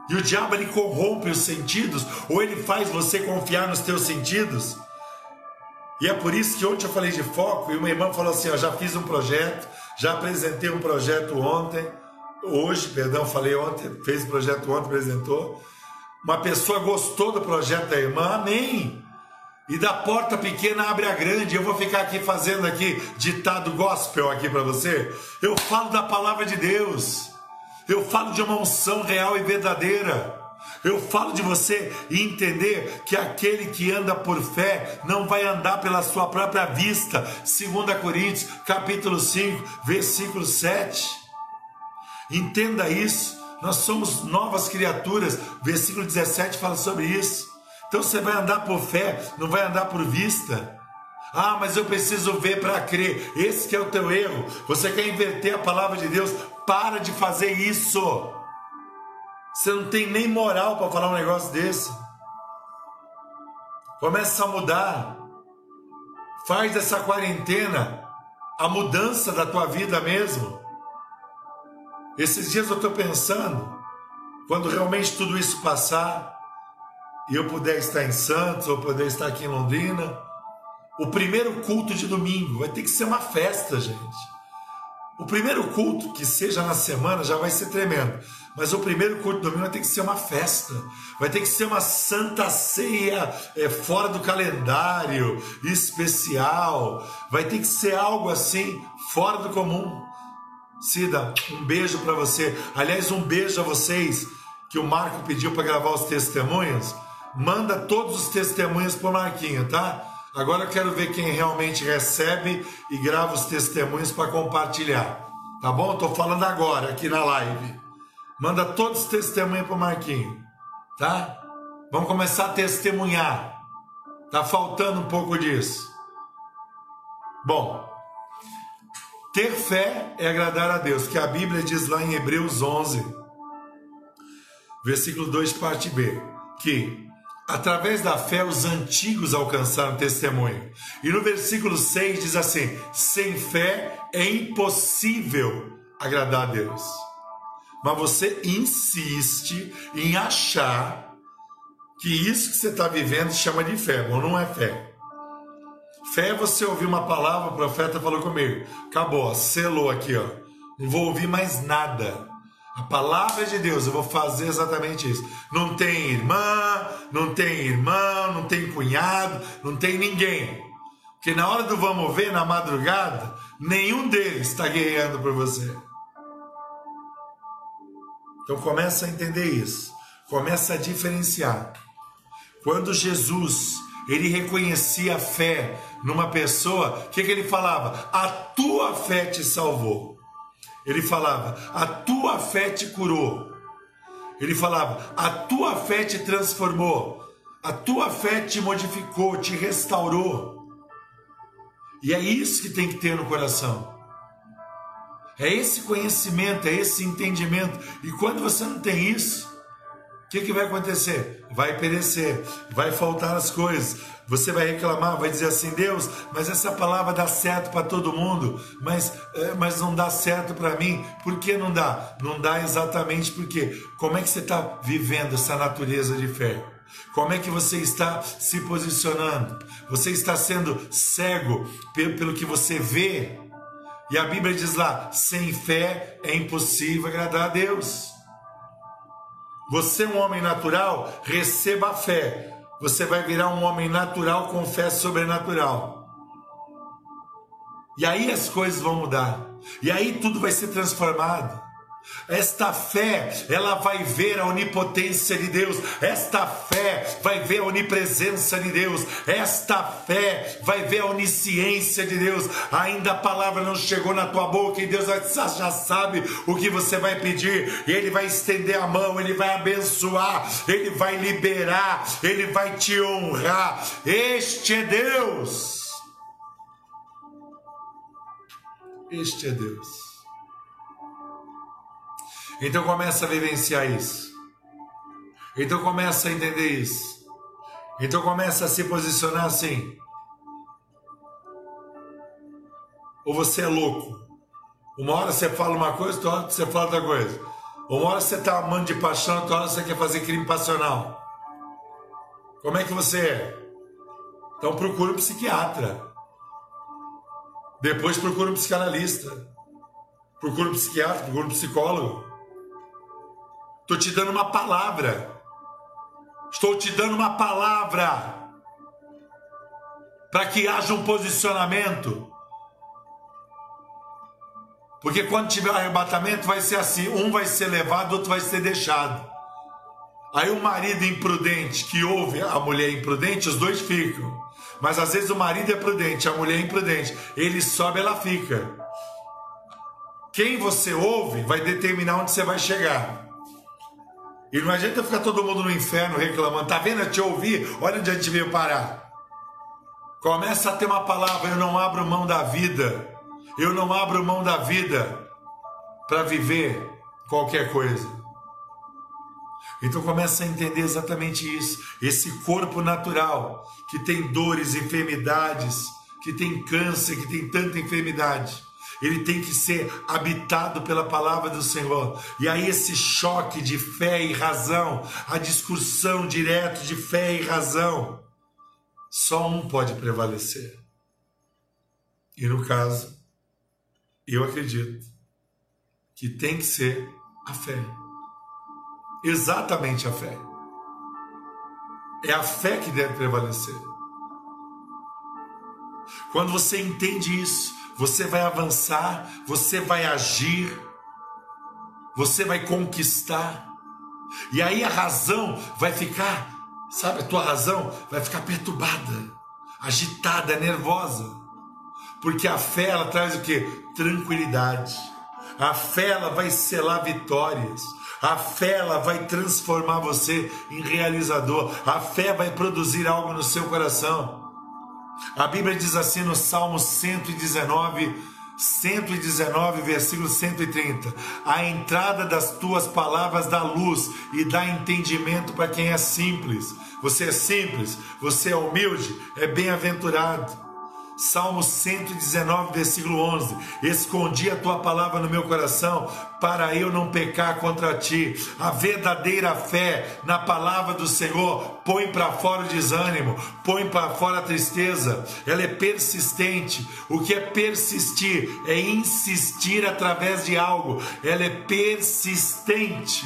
E o diabo, ele corrompe os sentidos, ou ele faz você confiar nos teus sentidos. E é por isso que ontem eu falei de foco, e uma irmã falou assim, ó, já fiz um projeto, já apresentei um projeto ontem, hoje, perdão, falei ontem, fez o projeto ontem, apresentou. Uma pessoa gostou do projeto da irmã, amém. E da porta pequena abre a grande. Eu vou ficar aqui fazendo aqui ditado gospel aqui para você. Eu falo da palavra de Deus. Eu falo de uma unção real e verdadeira. Eu falo de você entender que aquele que anda por fé não vai andar pela sua própria vista. Segunda Coríntios, capítulo cinco, versículo sete. Entenda isso. Nós somos novas criaturas. Versículo dezessete fala sobre isso. Então você vai andar por fé, não vai andar por vista. Ah, mas eu preciso ver para crer. Esse que é o teu erro. Você quer inverter a palavra de Deus? Para de fazer isso. Você não tem nem moral para falar um negócio desse. Começa a mudar. Faz dessa quarentena a mudança da tua vida mesmo. Esses dias eu estou pensando, quando realmente tudo isso passar, e eu puder estar em Santos, ou puder estar aqui em Londrina, o primeiro culto de domingo vai ter que ser uma festa, gente. O primeiro culto, que seja na semana, já vai ser tremendo. Mas o primeiro culto de domingo vai ter que ser uma festa. Vai ter que ser uma santa ceia é, fora do calendário, especial. Vai ter que ser algo assim, fora do comum. Cida, um beijo para você. Aliás, um beijo a vocês, que o Marco pediu para gravar os testemunhos. Manda todos os testemunhos para o Marquinho, tá? Agora eu quero ver quem realmente recebe e grava os testemunhos para compartilhar. Tá bom? Estou falando agora, aqui na live. Manda todos os testemunhos para o Marquinho, tá? Vamos começar a testemunhar. Tá faltando um pouco disso. Bom, ter fé é agradar a Deus, que a Bíblia diz lá em Hebreus onze, versículo dois, parte B, que através da fé os antigos alcançaram testemunho. E no versículo seis diz assim, sem fé é impossível agradar a Deus. Mas você insiste em achar que isso que você está vivendo se chama de fé. Bom, não é fé. Fé é você ouvir uma palavra, o profeta falou comigo. Acabou, selou aqui, ó. Não vou ouvir mais nada. A palavra de Deus, eu vou fazer exatamente isso. Não tem irmã, não tem irmão, não tem cunhado, não tem ninguém. Porque na hora do vamos ver, na madrugada, nenhum deles está guerreando por você. Então começa a entender isso. Começa a diferenciar. Quando Jesus, ele reconhecia a fé numa pessoa, o que, que ele falava? A tua fé te salvou. Ele falava, a tua fé te curou. Ele falava, a tua fé te transformou. A tua fé te modificou, te restaurou. E é isso que tem que ter no coração. É esse conhecimento, é esse entendimento. E quando você não tem isso, o que, que vai acontecer? Vai perecer, vai faltar as coisas. Você vai reclamar, vai dizer assim, Deus, mas essa palavra dá certo para todo mundo, mas, mas não dá certo para mim. Por que não dá? Não dá exatamente porque como é que você está vivendo essa natureza de fé? Como é que você está se posicionando? Você está sendo cego pelo, pelo que você vê? E a Bíblia diz lá, sem fé é impossível agradar a Deus. Você é um homem natural, receba a fé. Você vai virar um homem natural com fé sobrenatural. E aí as coisas vão mudar. E aí tudo vai ser transformado. Esta fé, ela vai ver a onipotência de Deus. Esta fé vai ver a onipresença de Deus. Esta fé vai ver a onisciência de Deus. Ainda a palavra não chegou na tua boca e Deus já sabe o que você vai pedir. Ele vai estender a mão, Ele vai abençoar, Ele vai liberar, Ele vai te honrar. Este é Deus. Este é Deus. Então começa a vivenciar isso. Então começa a entender isso. Então começa a se posicionar assim. Ou você é louco. Uma hora você fala uma coisa, outra hora você fala outra coisa. Uma hora você está amando de paixão, outra hora você quer fazer crime passional. Como é que você é? Então procura um psiquiatra. Depois procura um psicanalista. Procura um psiquiatra, procura um psicólogo. Estou te dando uma palavra. Estou te dando uma palavra. Para que haja um posicionamento. Porque quando tiver o arrebatamento vai ser assim. Um vai ser levado, outro vai ser deixado. Aí o marido imprudente que ouve a mulher imprudente, os dois ficam. Mas às vezes o marido é prudente, a mulher é imprudente. Ele sobe, ela fica. Quem você ouve vai determinar onde você vai chegar. E não adianta ficar todo mundo no inferno reclamando. Tá vendo? Eu te ouvi, olha onde a gente veio parar. Começa a ter uma palavra. Eu não abro mão da vida. Eu não abro mão da vida para viver qualquer coisa. Então começa a entender exatamente isso. Esse corpo natural que tem dores, enfermidades, que tem câncer, que tem tanta enfermidade, ele tem que ser habitado pela palavra do Senhor. E aí esse choque de fé e razão, a discussão direta de fé e razão, só um pode prevalecer. E no caso, eu acredito que tem que ser a fé. Exatamente a fé. É a fé que deve prevalecer. Quando você entende isso, você vai avançar, você vai agir, você vai conquistar. E aí a razão vai ficar, sabe, a tua razão vai ficar perturbada, agitada, nervosa. Porque a fé, ela traz o quê? Tranquilidade. A fé, ela vai selar vitórias. A fé, ela vai transformar você em realizador. A fé vai produzir algo no seu coração. A Bíblia diz assim no Salmo cento e dezenove, cento e dezenove, versículo cento e trinta. A entrada das tuas palavras dá luz e dá entendimento para quem é simples. Você é simples, você é humilde, é bem-aventurado. Salmo cento e dezenove, versículo onze. Escondi a tua palavra no meu coração para eu não pecar contra ti. A verdadeira fé na palavra do Senhor põe para fora o desânimo, põe para fora a tristeza. Ela é persistente. O que é persistir? É insistir através de algo. Ela é persistente.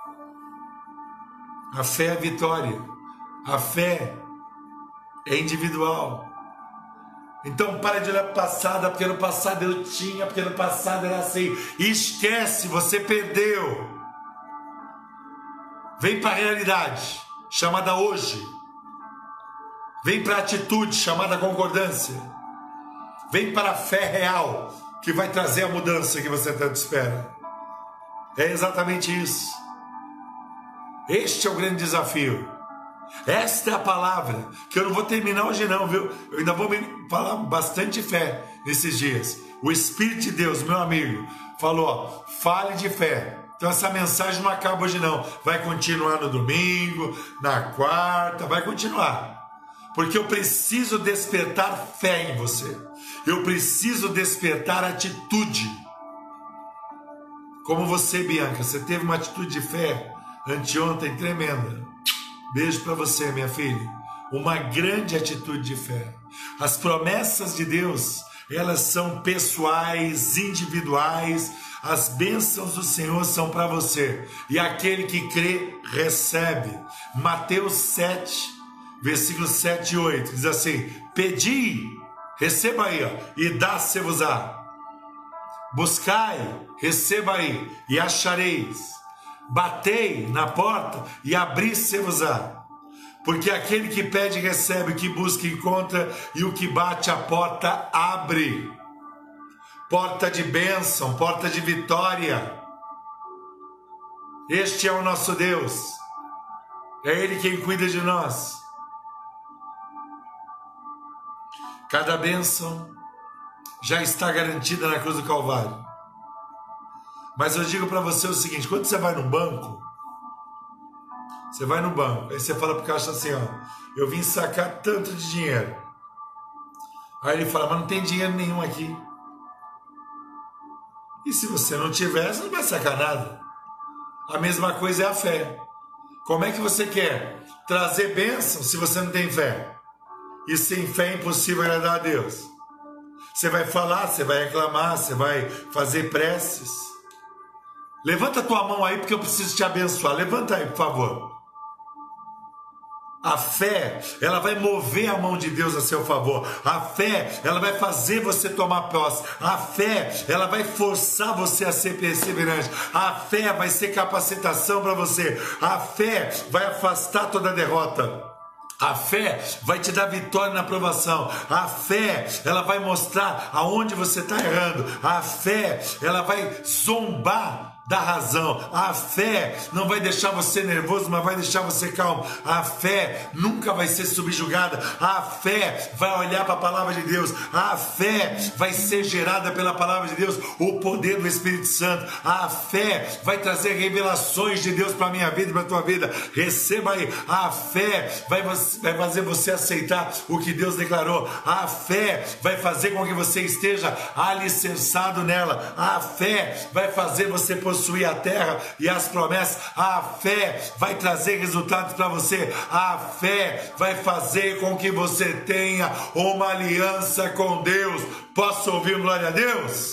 A fé é vitória. A fé é individual. Então para de olhar para o passado, porque no passado eu tinha, porque no passado era assim. Esquece, você perdeu. Vem para a realidade, chamada hoje. Vem para a atitude, chamada concordância. Vem para a fé real, que vai trazer a mudança que você tanto espera. É exatamente isso. Este é o grande desafio. Esta é a palavra, que eu não vou terminar hoje não, viu? Eu ainda vou falar bastante fé nesses dias. O Espírito de Deus, meu amigo, falou, ó, fale de fé. Então essa mensagem não acaba hoje não. Vai continuar no domingo, na quarta, vai continuar. Porque eu preciso despertar fé em você. Eu preciso despertar atitude. Como você, Bianca, você teve uma atitude de fé anteontem tremenda. Beijo para você, minha filha. Uma grande atitude de fé. As promessas de Deus, elas são pessoais, individuais. As bênçãos do Senhor são para você. E aquele que crê, recebe. Mateus sete, versículos sete e oito. Diz assim, pedi, receba aí, ó, e dá-se-vos-á. Buscai, receba aí, e achareis. Batei na porta e abri-se-vos-á. Porque aquele que pede recebe, o que busca encontra, e o que bate a porta abre. Porta de bênção, porta de vitória. Este é o nosso Deus. É Ele quem cuida de nós. Cada bênção já está garantida na cruz do Calvário. Mas eu digo para você o seguinte, quando você vai no banco, você vai no banco, aí você fala pro caixa assim, ó, eu vim sacar tanto de dinheiro. Aí ele fala, mas não tem dinheiro nenhum aqui. E se você não tiver, você não vai sacar nada. A mesma coisa é a fé. Como é que você quer trazer bênção se você não tem fé? E sem fé é impossível agradar a Deus. Você vai falar, você vai reclamar, você vai fazer preces. Levanta a tua mão aí porque eu preciso te abençoar. Levanta aí, por favor. A fé, ela vai mover a mão de Deus a seu favor. A fé, ela vai fazer você tomar posse. A fé, ela vai forçar você a ser perseverante. A fé vai ser capacitação para você. A fé vai afastar toda a derrota. A fé vai te dar vitória na provação. A fé, ela vai mostrar aonde você está errando. A fé, ela vai zombar da razão. A fé não vai deixar você nervoso, mas vai deixar você calmo. A fé nunca vai ser subjugada. A fé vai olhar para a palavra de Deus. A fé vai ser gerada pela palavra de Deus, o poder do Espírito Santo. A fé vai trazer revelações de Deus para a minha vida e para a tua vida. Receba aí. A fé vai, vai fazer você aceitar o que Deus declarou. A fé vai fazer com que você esteja alicerçado nela. A fé vai fazer você possuir a terra e as promessas. A fé vai trazer resultados para você. A fé vai fazer com que você tenha uma aliança com Deus. Posso ouvir glória a Deus?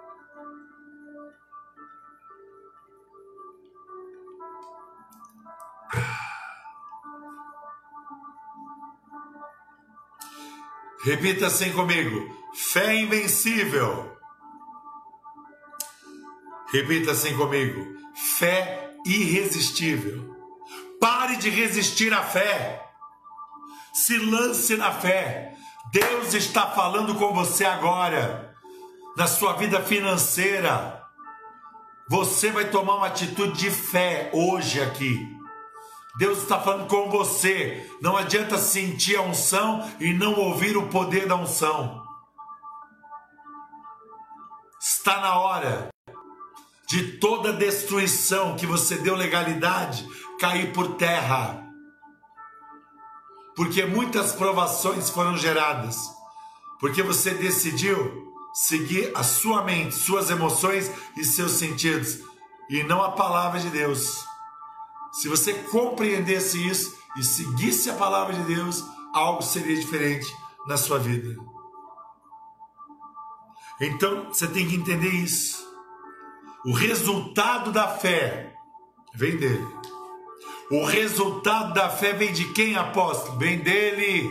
Repita assim comigo: fé invencível. Repita assim comigo: fé irresistível. Pare de resistir à fé. Se lance na fé. Deus está falando com você agora. Na sua vida financeira, você vai tomar uma atitude de fé hoje aqui. Deus está falando com você. Não adianta sentir a unção e não ouvir o poder da unção. Está na hora de toda destruição que você deu legalidade cair por terra. Porque muitas provações foram geradas. Porque você decidiu seguir a sua mente, suas emoções e seus sentidos, e não a palavra de Deus. Se você compreendesse isso e seguisse a palavra de Deus, algo seria diferente na sua vida. Então, você tem que entender isso. O resultado da fé vem dele. O resultado da fé vem de quem, apóstolo? Vem dele.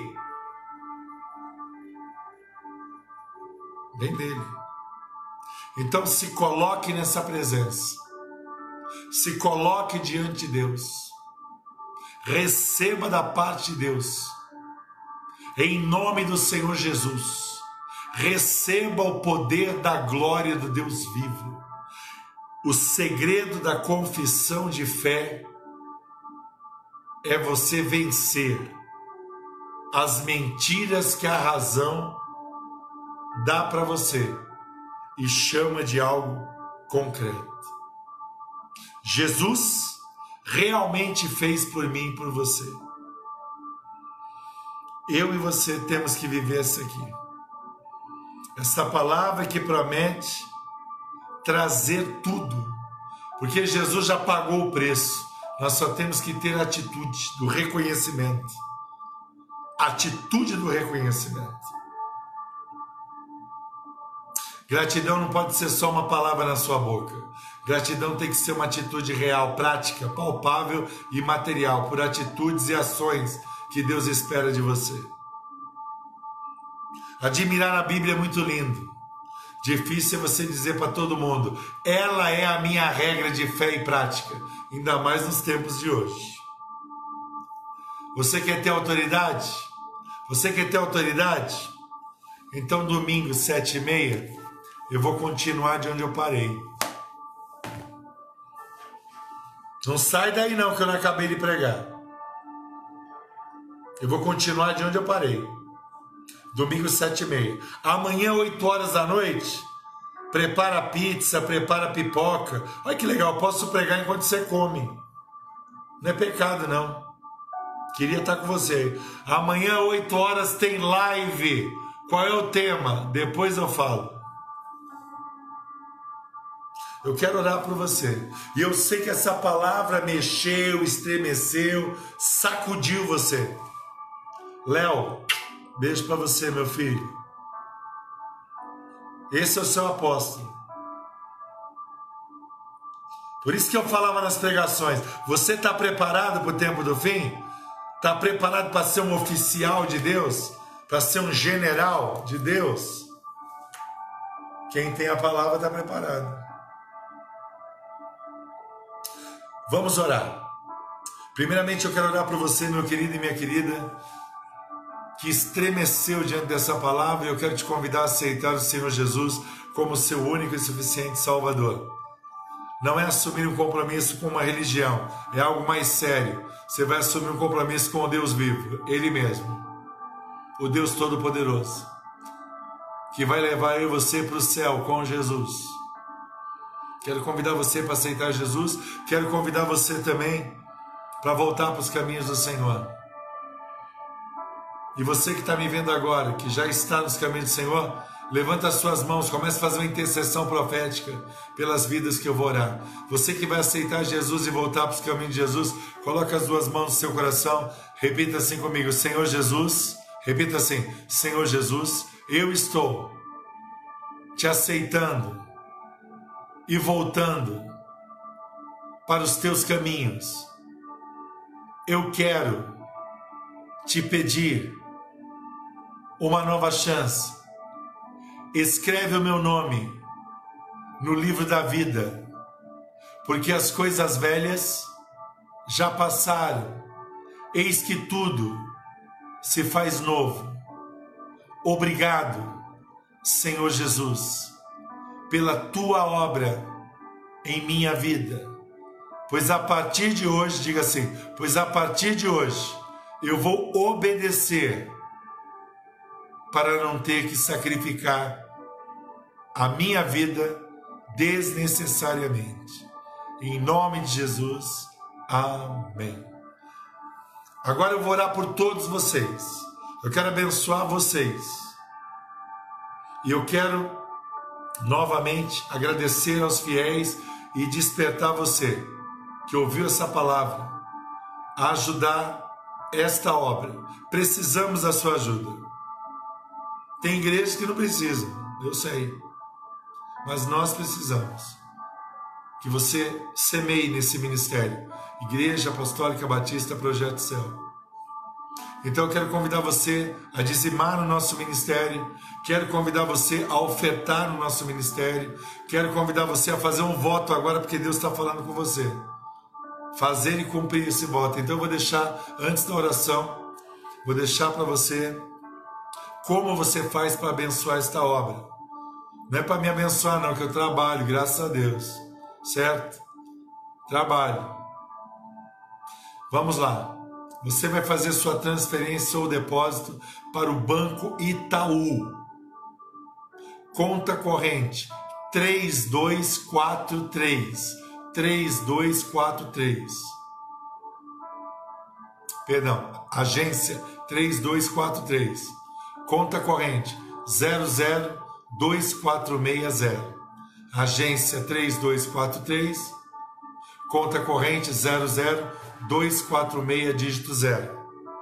Vem dele. Então se coloque nessa presença. Se coloque diante de Deus. Receba da parte de Deus. Em nome do Senhor Jesus. Receba o poder da glória do Deus vivo. O segredo da confissão de fé é você vencer as mentiras que a razão dá para você e chama de algo concreto. Jesus realmente fez por mim e por você. Eu e você temos que viver isso aqui. Essa palavra que promete trazer tudo, porque Jesus já pagou o preço. Nós só temos que ter a atitude do reconhecimento. Atitude do reconhecimento. Gratidão não pode ser só uma palavra na sua boca. Gratidão tem que ser uma atitude real, prática, palpável e material, por atitudes e ações que Deus espera de você. Admirar a Bíblia é muito lindo. Difícil é você dizer para todo mundo: ela é a minha regra de fé e prática, ainda mais nos tempos de hoje. Você quer ter autoridade? Você quer ter autoridade? Então domingo, sete e meia, eu vou continuar de onde eu parei. Não sai daí não, que eu não acabei de pregar. Eu vou continuar de onde eu parei. Domingo, sete e meia. Amanhã, oito horas da noite, prepara pizza, prepara pipoca. Olha que legal, posso pregar enquanto você come. Não é pecado, não. Queria estar com você. Amanhã, oito horas, tem live. Qual é o tema? Depois eu falo. Eu quero orar por você. E eu sei que essa palavra mexeu, estremeceu, sacudiu você. Léo, beijo para você, meu filho. Esse é o seu apóstolo. Por isso que eu falava nas pregações. Você está preparado para o tempo do fim? Está preparado para ser um oficial de Deus? Para ser um general de Deus? Quem tem a palavra está preparado. Vamos orar. Primeiramente eu quero orar por você, meu querido e minha querida, que estremeceu diante dessa palavra, e eu quero te convidar a aceitar o Senhor Jesus como seu único e suficiente Salvador. Não é assumir um compromisso com uma religião, é algo mais sério. Você vai assumir um compromisso com o Deus vivo, Ele mesmo, o Deus Todo-Poderoso, que vai levar eu e você para o céu com Jesus. Quero convidar você para aceitar Jesus. Quero convidar você também para voltar para os caminhos do Senhor. E você que está me vendo agora, que já está nos caminhos do Senhor, levanta as suas mãos, comece a fazer uma intercessão profética pelas vidas que eu vou orar. Você que vai aceitar Jesus e voltar para os caminhos de Jesus, coloque as duas mãos no seu coração, repita assim comigo: Senhor Jesus, repita assim: Senhor Jesus, eu estou te aceitando e voltando para os teus caminhos. Eu quero te pedir uma nova chance. Escreve o meu nome no livro da vida, porque as coisas velhas já passaram, eis que tudo se faz novo. Obrigado, Senhor Jesus, pela tua obra em minha vida, pois a partir de hoje, diga assim, pois a partir de hoje eu vou obedecer para não ter que sacrificar a minha vida desnecessariamente. Em nome de Jesus, amém. Agora eu vou orar por todos vocês. Eu quero abençoar vocês. E eu quero novamente agradecer aos fiéis e despertar você que ouviu essa palavra a ajudar esta obra. Precisamos da sua ajuda. Tem igrejas que não precisam, eu sei, mas nós precisamos que você semeie nesse ministério, Igreja Apostólica Batista Projeto Céu. Então eu quero convidar você a dizimar no nosso ministério, quero convidar você a ofertar no nosso ministério, quero convidar você a fazer um voto agora, porque Deus está falando com você. Fazer e cumprir esse voto. Então eu vou deixar, antes da oração, vou deixar para você como você faz para abençoar esta obra. Não é para me abençoar não, que eu trabalho, graças a Deus, certo? Trabalho. Vamos lá. Você vai fazer sua transferência ou depósito para o Banco Itaú. Conta corrente três dois quatro três. três dois quatro três. Perdão, agência três dois quatro três. Conta corrente zero zero dois quatro seis zero. Agência três dois quatro três. Conta corrente zero zero dois quatro seis dígito zero.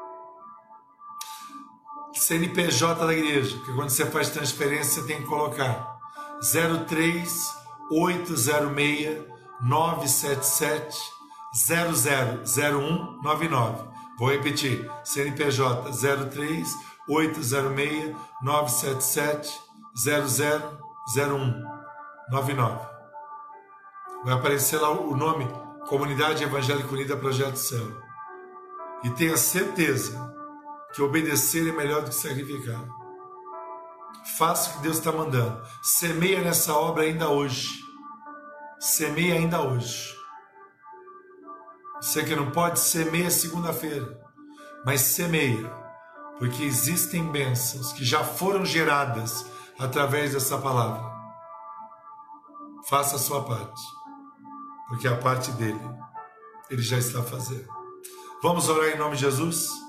C N P J da igreja, porque quando você faz transferência você tem que colocar zero três oito zero seis nove sete sete zero zero zero um nove nove. Vou repetir, C N P J zero três oito zero seis nove sete sete zero zero zero um nove nove. Vai aparecer lá o nome Comunidade Evangélica Unida Projeto Céu. E tenha certeza que obedecer é melhor do que sacrificar. Faça o que Deus está mandando. Semeia nessa obra ainda hoje. Semeia ainda hoje. Você que não pode, semeia segunda-feira. Mas semeia, porque existem bênçãos que já foram geradas através dessa palavra. Faça a sua parte, porque a parte dele, ele já está fazendo. Vamos orar em nome de Jesus?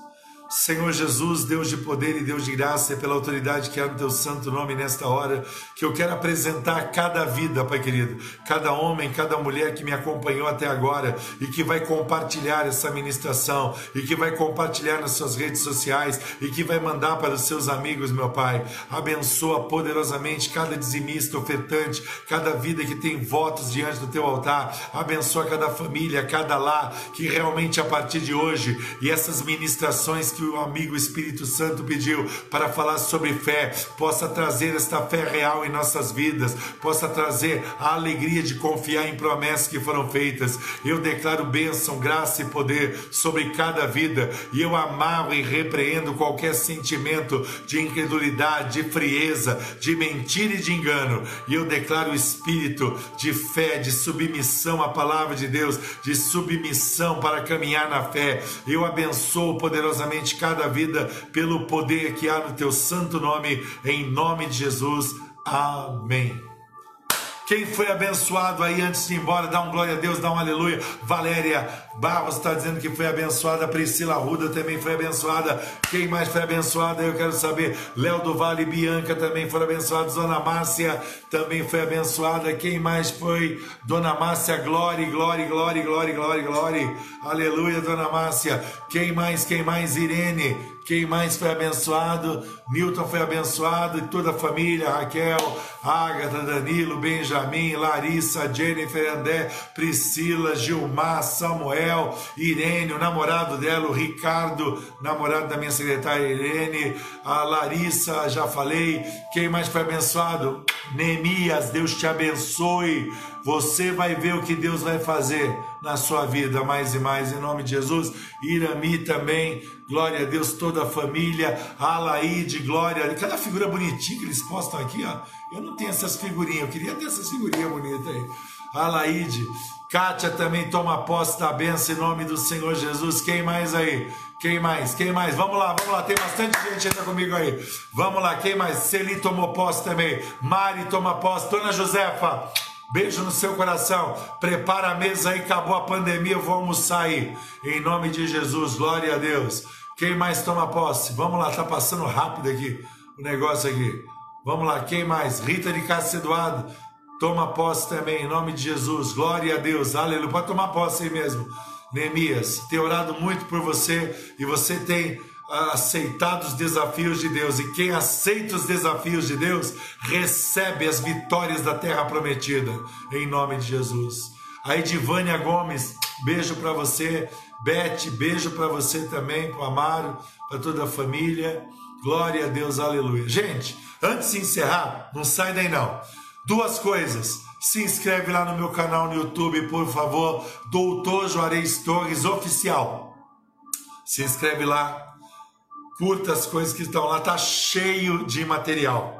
Senhor Jesus, Deus de poder e Deus de graça, é pela autoridade que há no teu santo nome nesta hora, que eu quero apresentar cada vida, Pai querido, cada homem, cada mulher que me acompanhou até agora e que vai compartilhar essa ministração e que vai compartilhar nas suas redes sociais e que vai mandar para os seus amigos, meu Pai. Abençoa poderosamente cada dizimista, ofertante, cada vida que tem votos diante do teu altar. Abençoa cada família, cada lar, que realmente a partir de hoje e essas ministrações que o amigo Espírito Santo pediu para falar sobre fé, possa trazer esta fé real em nossas vidas, possa trazer a alegria de confiar em promessas que foram feitas. Eu declaro bênção, graça e poder sobre cada vida, e eu amarro e repreendo qualquer sentimento de incredulidade, de frieza, de mentira e de engano, e eu declaro o espírito de fé, de submissão à palavra de Deus, de submissão para caminhar na fé. Eu abençoo poderosamente cada vida pelo poder que há no teu santo nome, em nome de Jesus, amém. Quem foi abençoado aí antes de ir embora, dá um glória a Deus, dá um aleluia. Valéria Barros está dizendo que foi abençoada. Priscila Arruda também foi abençoada. Quem mais foi abençoada? Eu quero saber. Léo do Vale e Bianca também foram abençoados. Dona Márcia também foi abençoada. Quem mais foi? Dona Márcia, glória, glória, glória, glória, glória, glória. Aleluia, Dona Márcia. Quem mais? Quem mais? Irene. Quem mais foi abençoado? Newton foi abençoado, e toda a família, Raquel, Ágata, Danilo, Benjamin, Larissa, Jennifer, André, Priscila, Gilmar, Samuel, Irene, o namorado dela, o Ricardo, namorado da minha secretária Irene, a Larissa, já falei. Quem mais foi abençoado? Neemias, Deus te abençoe. Você vai ver o que Deus vai fazer na sua vida mais e mais, em nome de Jesus. Irami também, glória a Deus, toda a família. Alaide, glória. Cada figura bonitinha que eles postam aqui, ó. Eu não tenho essas figurinhas, eu queria ter essas figurinhas bonitas aí. Alaide, Kátia também toma posse da bênção em nome do Senhor Jesus. Quem mais aí? Quem mais? Quem mais? Vamos lá, vamos lá. Tem bastante gente ainda comigo aí. Vamos lá, quem mais? Celi tomou posse também. Mari toma posse. Dona Josefa, beijo no seu coração. Prepara a mesa aí, acabou a pandemia, eu vou almoçar aí. Em nome de Jesus, glória a Deus. Quem mais toma posse? Vamos lá, tá passando rápido aqui o negócio aqui. Vamos lá, quem mais? Rita de Castro Eduardo, toma posse também, em nome de Jesus. Glória a Deus, aleluia. Pode tomar posse aí mesmo. Neemias, tenho orado muito por você e você tem aceitado os desafios de Deus, e quem aceita os desafios de Deus recebe as vitórias da terra prometida, em nome de Jesus. A Edivânia Gomes, beijo para você. Beth, beijo para você também, para o Amaro, para toda a família. Glória a Deus, aleluia. Gente, antes de encerrar, não sai daí não. Duas coisas. Se inscreve lá no meu canal no YouTube, por favor, Doutor Juarez Torres Oficial. Se inscreve lá, curta as coisas que estão lá, tá cheio de material.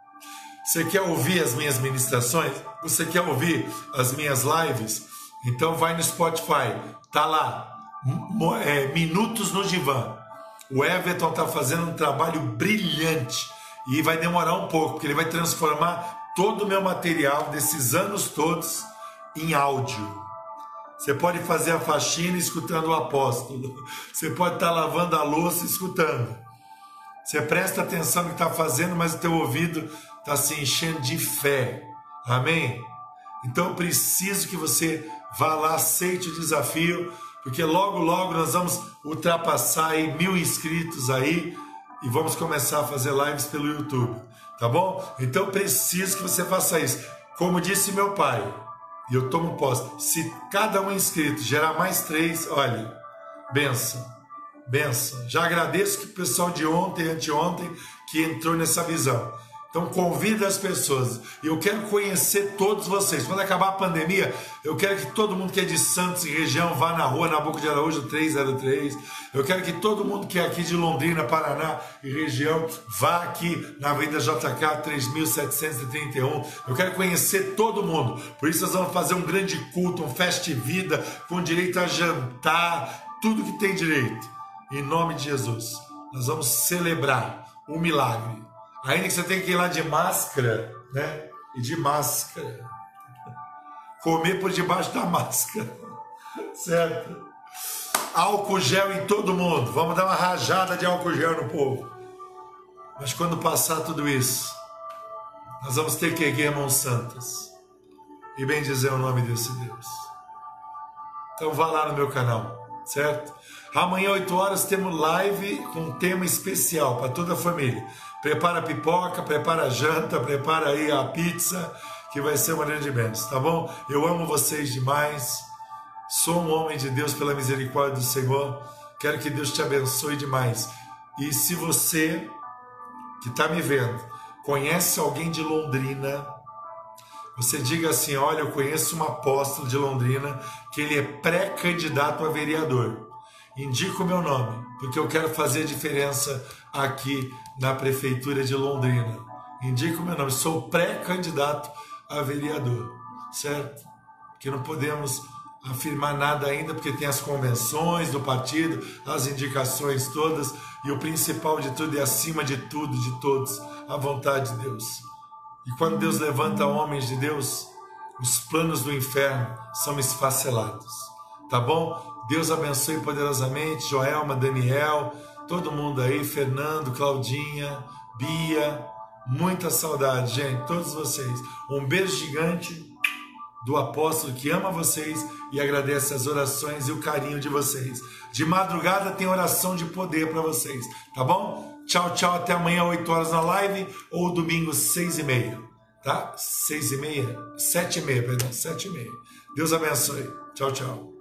Você quer ouvir as minhas ministrações? Você quer ouvir as minhas lives? Então vai no Spotify, tá lá, é, Minutos no Divã. O Everton tá fazendo um trabalho brilhante e vai demorar um pouco, porque ele vai transformar todo o meu material desses anos todos em áudio. Você pode fazer a faxina escutando o apóstolo. Você pode estar lavando a louça escutando. Você presta atenção no que está fazendo, mas o teu ouvido está se enchendo de fé. Amém? Então eu preciso que você vá lá, aceite o desafio, porque logo, logo nós vamos ultrapassar aí mil inscritos aí e vamos começar a fazer lives pelo YouTube. Tá bom? Então eu preciso que você faça isso. Como disse meu pai, e eu tomo posse, se cada um inscrito gerar mais três, olha, benção, benção. Já agradeço que o pessoal de ontem e anteontem que entrou nessa visão. Então convida as pessoas. E eu quero conhecer todos vocês. Quando acabar a pandemia, eu quero que todo mundo que é de Santos e região vá na rua Nabuco de Araújo trezentos e três. Eu quero que todo mundo que é aqui de Londrina, Paraná e região vá aqui na Avenida J K três mil setecentos e trinta e um. Eu quero conhecer todo mundo. Por isso nós vamos fazer um grande culto, um festa vida, com direito a jantar, tudo que tem direito. Em nome de Jesus. Nós vamos celebrar um milagre. Ainda que você tenha que ir lá de máscara, né? E de máscara. Comer por debaixo da máscara. Certo? álcool gel em todo mundo. Vamos dar uma rajada de álcool gel no povo. Mas quando passar tudo isso, nós vamos ter que erguer mãos santas e bendizer o nome desse Deus. Então vá lá no meu canal, certo? Amanhã, oito horas, temos live com um tema especial para toda a família. Prepara a pipoca, prepara a janta, prepara aí a pizza, que vai ser uma grande bênção, tá bom? Eu amo vocês demais. Sou um homem de Deus pela misericórdia do Senhor. Quero que Deus te abençoe demais. E se você que está me vendo conhece alguém de Londrina, você diga assim: olha, eu conheço um apóstolo de Londrina que ele é pré-candidato a vereador. Indica o meu nome, porque eu quero fazer a diferença aqui na prefeitura de Londrina. Indica o meu nome, sou pré-candidato a vereador, certo? Que não podemos afirmar nada ainda, porque tem as convenções do partido, as indicações todas, e o principal de tudo é, acima de tudo, de todos, a vontade de Deus. E quando Deus levanta homens de Deus, os planos do inferno são esfacelados, tá bom? Deus abençoe poderosamente Joelma, Daniel, todo mundo aí, Fernando, Claudinha, Bia, muita saudade, gente, todos vocês. Um beijo gigante do apóstolo que ama vocês e agradece as orações e o carinho de vocês. De madrugada tem oração de poder para vocês, tá bom? Tchau, tchau, até amanhã, oito horas na live, ou domingo, seis e meia, tá? seis e meia? sete e meia, perdão, sete e meia. Deus abençoe. Tchau, tchau.